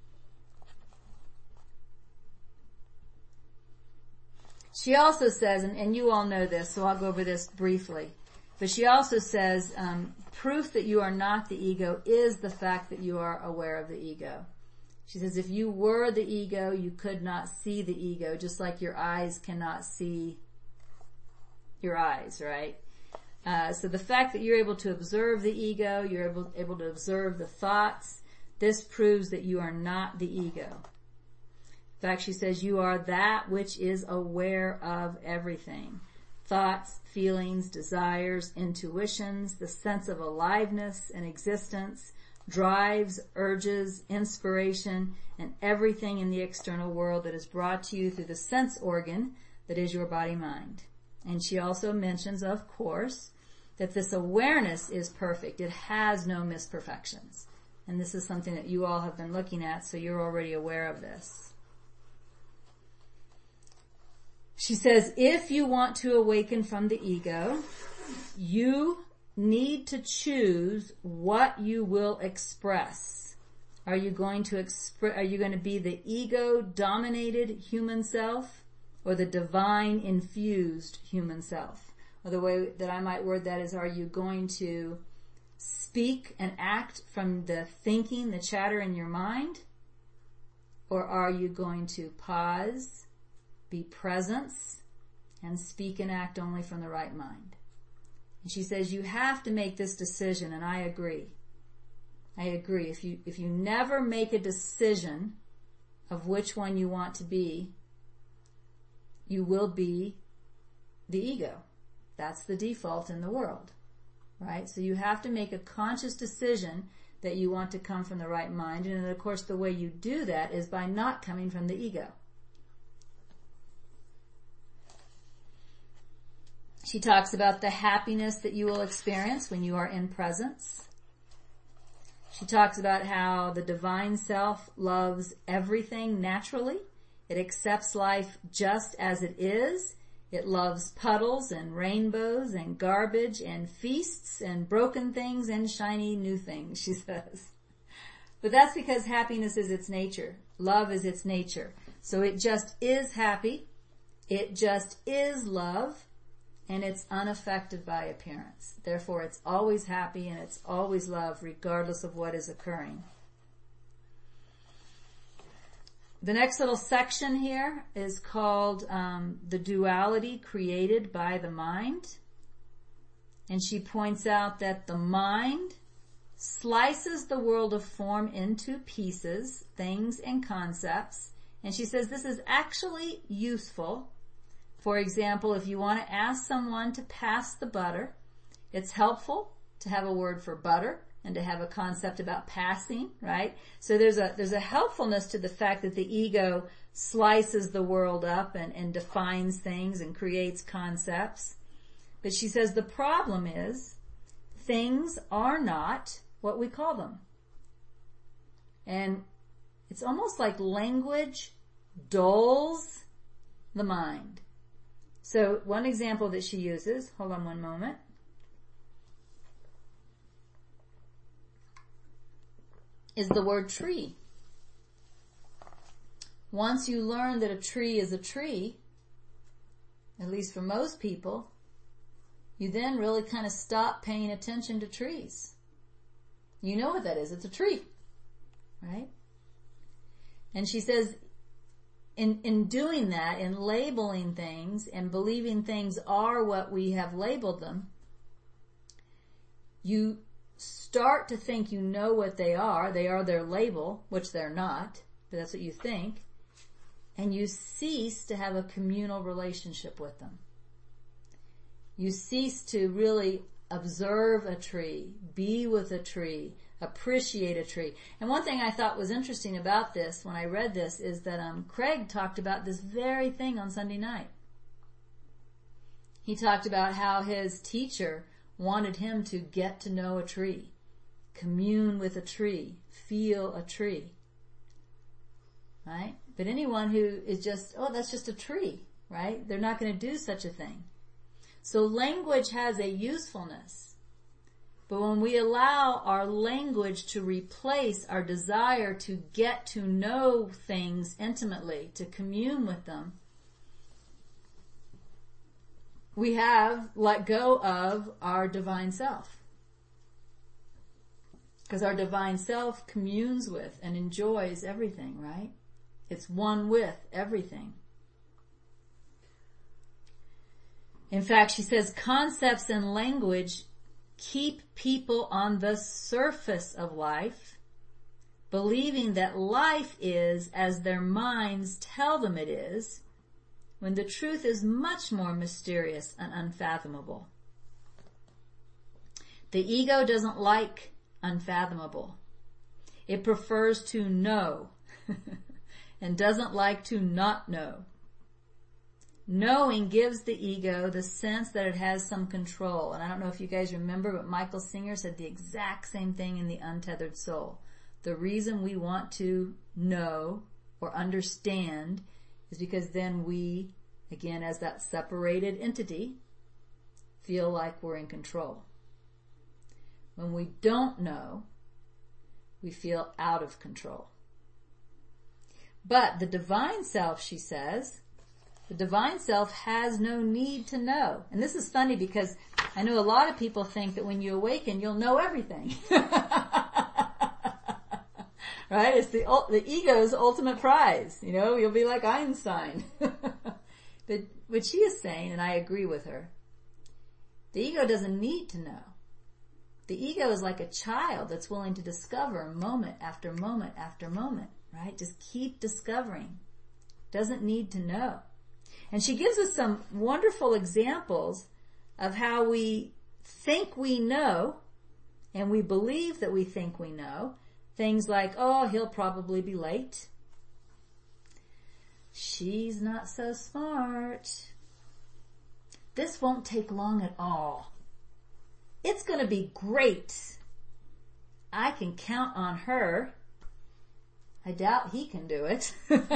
She also says, and, and you all know this, so I'll go over this briefly, but she also says um, proof that you are not the ego is the fact that you are aware of the ego. She says if you were the ego, you could not see the ego, just like your eyes cannot see your eyes, right? Uh, so the fact that you're able to observe the ego, you're able, able to observe the thoughts, this proves that you are not the ego. In fact, she says you are that which is aware of everything. Thoughts, feelings, desires, intuitions, the sense of aliveness and existence, drives, urges, inspiration, and everything in the external world that is brought to you through the sense organ that is your body-mind. And she also mentions, of course, that this awareness is perfect. It has no misperfections. And this is something that you all have been looking at, so you're already aware of this. She says, if you want to awaken from the ego, you need to choose what you will express. Are you going to express, are you going to be the ego-dominated human self or the divine-infused human self? Or the way that I might word that is, are you going to speak and act from the thinking, the chatter in your mind? Or are you going to pause, be presence, and speak and act only from the right mind? And she says you have to make this decision, and I agree. I agree. If you, if you never make a decision of which one you want to be, you will be the ego. That's the default in the world, right? So you have to make a conscious decision that you want to come from the right mind, and of course the way you do that is by not coming from the ego. She talks about the happiness that you will experience when you are in presence. She talks about how the divine self loves everything naturally. It accepts life just as it is. It loves puddles and rainbows and garbage and feasts and broken things and shiny new things, she says. But that's because happiness is its nature. Love is its nature. So it just is happy. It just is love. And it's unaffected by appearance. Therefore, it's always happy and it's always love regardless of what is occurring. The next little section here is called um, the duality created by the mind. And she points out that the mind slices the world of form into pieces, things and concepts. And she says this is actually useful. For example, if you want to ask someone to pass the butter, it's helpful to have a word for butter and to have a concept about passing, right? So there's a there's a helpfulness to the fact that the ego slices the world up and, and defines things and creates concepts. But she says the problem is things are not what we call them. And it's almost like language dulls the mind. So one example that she uses, hold on one moment. Is the word tree. Once you learn that a tree is a tree, at least for most people, you then really kind of stop paying attention to trees. You know what that is. It's a tree, right? And she says, in, in doing that, in labeling things and believing things are what we have labeled them, you start to think you know what they are. They are their label, which they're not, but that's what you think. And you cease to have a communal relationship with them. You cease to really observe a tree, be with a tree, appreciate a tree. And one thing I thought was interesting about this when I read this is that um, Craig talked about this very thing on Sunday night. He talked about how his teacher wanted him to get to know a tree, commune with a tree, feel a tree, right? But anyone who is just, oh, that's just a tree, right? They're not going to do such a thing. So language has a usefulness. But when we allow our language to replace our desire to get to know things intimately, to commune with them, we have let go of our divine self. Because our divine self communes with and enjoys everything, right? It's one with everything. In fact, she says concepts and language keep people on the surface of life, believing that life is as their minds tell them it is, when the truth is much more mysterious and unfathomable. The ego doesn't like unfathomable. It prefers to know and doesn't like to not know. Knowing gives the ego the sense that it has some control. And I don't know if you guys remember, but Michael Singer said the exact same thing in The Untethered Soul. The reason we want to know or understand is because then we, again, as that separated entity, feel like we're in control. When we don't know, we feel out of control. But the divine self, she says, the divine self has no need to know. And this is funny because I know a lot of people think that when you awaken, you'll know everything. Right? It's the the ego's ultimate prize. You know, you'll be like Einstein. But what she is saying, and I agree with her, the ego doesn't need to know. The ego is like a child that's willing to discover moment after moment after moment, right? Just keep discovering. Doesn't need to know. And she gives us some wonderful examples of how we think we know, and we believe that we think we know. Things like, oh, he'll probably be late. She's not so smart. This won't take long at all. It's going to be great. I can count on her. I doubt he can do it.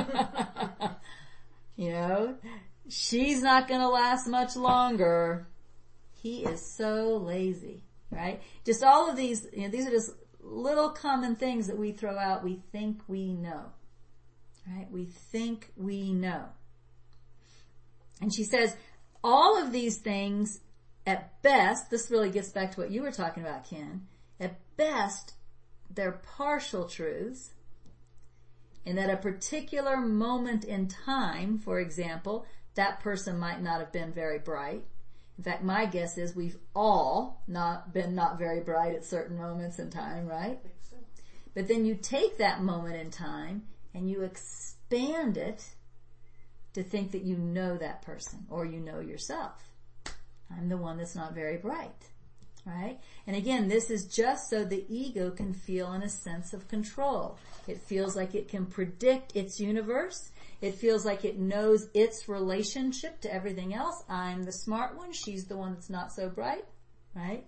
You know, she's not going to last much longer. He is so lazy, right? Just all of these, you know, these are just little common things that we throw out. We think we know. right? We think we know. And she says, all of these things, at best, this really gets back to what you were talking about, Ken, at best, they're partial truths, and at a particular moment in time, for example, that person might not have been very bright. In fact, my guess is we've all not been not very bright at certain moments in time, right? But then you take that moment in time and you expand it to think that you know that person or you know yourself. I'm the one that's not very bright, right? And again, this is just so the ego can feel in a sense of control. It feels like it can predict its universe. It feels like it knows its relationship to everything else. I'm the smart one. She's the one that's not so bright, right?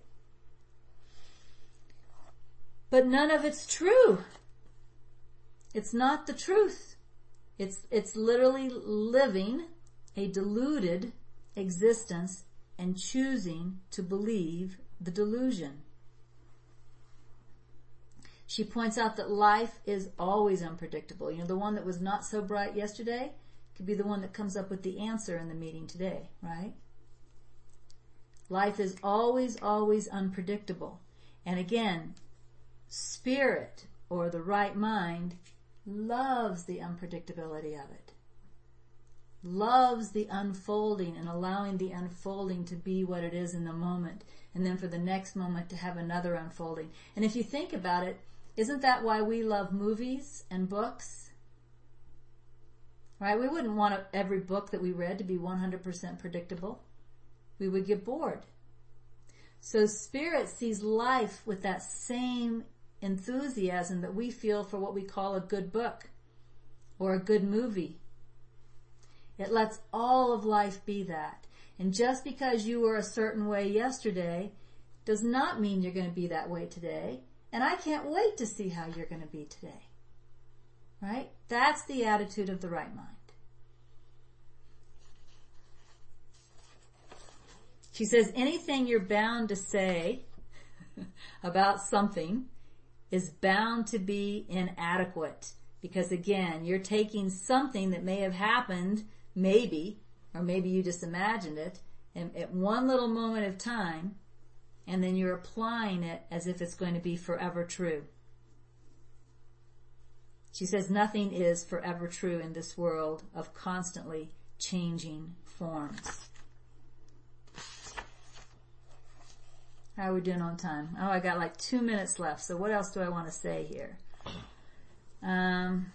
But none of it's true. It's not the truth. It's, it's literally living a deluded existence and choosing to believe the delusion. She points out that life is always unpredictable. You know, the one that was not so bright yesterday could be the one that comes up with the answer in the meeting today, right? Life is always, always unpredictable. And again, spirit or the right mind loves the unpredictability of it. Loves the unfolding and allowing the unfolding to be what it is in the moment, and then for the next moment to have another unfolding. And if you think about it, isn't that why we love movies and books? Right? We wouldn't want every book that we read to be one hundred percent predictable. We would get bored. So Spirit sees life with that same enthusiasm that we feel for what we call a good book or a good movie. It lets all of life be that. And just because you were a certain way yesterday does not mean you're going to be that way today. And I can't wait to see how you're going to be today. Right? That's the attitude of the right mind. She says anything you're bound to say about something is bound to be inadequate. Because again, you're taking something that may have happened, maybe, or maybe you just imagined it, and at one little moment of time, and then you're applying it as if it's going to be forever true. She says nothing is forever true in this world of constantly changing forms. How are we doing on time? Oh, I got like two minutes left, so what else do I want to say here? Um,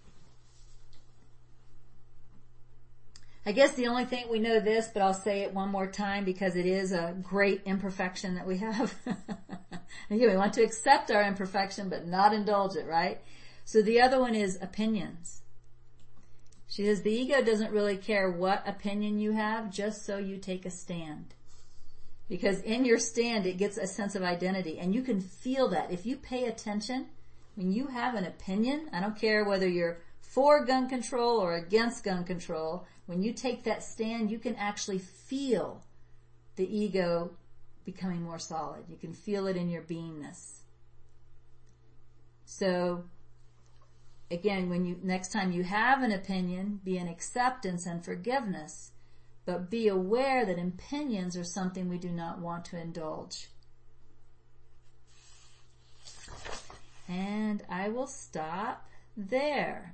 I guess the only thing, we know this, but I'll say it one more time because it is a great imperfection that we have. Again, we want to accept our imperfection, but not indulge it, right? So the other one is opinions. She says the ego doesn't really care what opinion you have, just so you take a stand. Because in your stand, it gets a sense of identity, and you can feel that. If you pay attention, when you have an opinion, I don't care whether you're for gun control or against gun control, when you take that stand, you can actually feel the ego becoming more solid. You can feel it in your beingness. So, again, when you, next time you have an opinion, be in acceptance and forgiveness, but be aware that opinions are something we do not want to indulge. And I will stop there.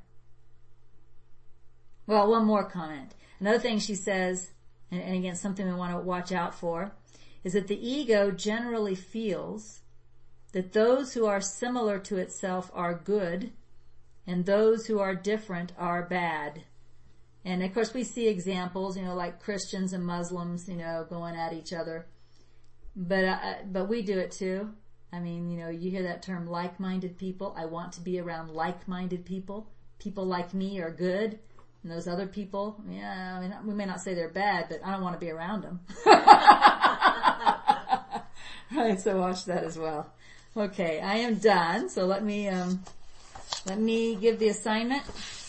Well, one more comment. Another thing she says, and, and again, something we want to watch out for, is that the ego generally feels that those who are similar to itself are good, and those who are different are bad. And of course we see examples, you know, like Christians and Muslims, you know, going at each other. But, uh, but we do it too. I mean, you know, you hear that term, like-minded people. I want to be around like-minded people. People like me are good. And those other people, yeah, I mean, we may not say they're bad, but I don't want to be around them. Right, so watch that as well. Okay, I am done. So let me, um, let me give the assignment.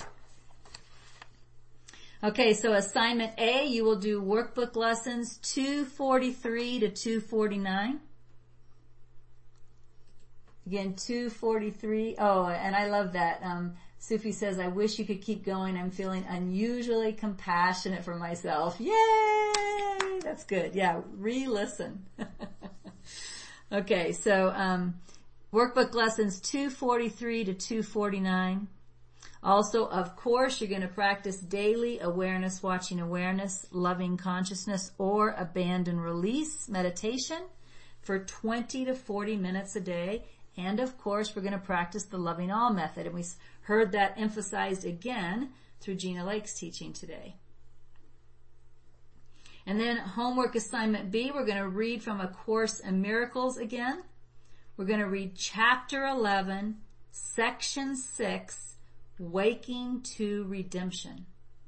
Okay, so assignment A, you will do workbook lessons two forty-three to two forty-nine. Again, two forty-three. Oh, and I love that. Um, Sufi says, I wish you could keep going. I'm feeling unusually compassionate for myself. Yay! That's good. Yeah, re-listen. Okay, so um, workbook lessons two forty-three to two forty-nine. Also, of course, you're going to practice daily awareness, watching awareness, loving consciousness, or abandon release meditation for twenty to forty minutes a day. And of course, we're going to practice the loving all method. And we heard that emphasized again through Gina Lake's teaching today. And then homework assignment B, we're going to read from A Course in Miracles again. We're going to read chapter eleven, section six, Waking to Redemption.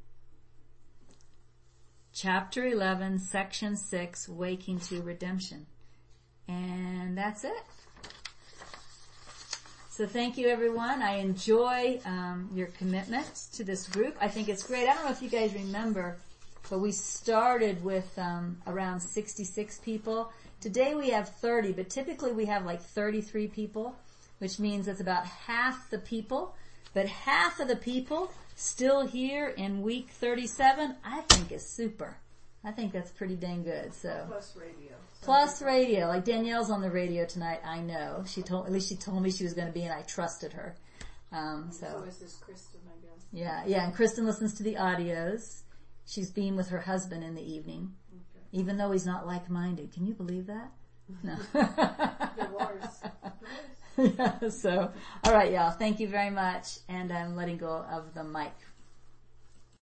Chapter eleven, section six, Waking to Redemption. And that's it. So thank you, everyone. I enjoy um, your commitment to this group. I think it's great. I don't know if you guys remember, but we started with um, around sixty-six people. Today we have thirty, but typically we have like thirty-three people, which means it's about half the people. But half of the people still here in week thirty-seven, I think is super. I think that's pretty dang good. So Plus radio. Plus radio. Like Danielle's on the radio tonight, I know. She told, at least she told me she was going to be, and I trusted her. Um, so. So is this Kristen, I guess. Yeah, yeah, and Kristen listens to the audios. She's been with her husband in the evening. Okay. Even though he's not like-minded. Can you believe that? No. Divorce. Yeah, so, alright y'all, thank you very much, and I'm letting go of the mic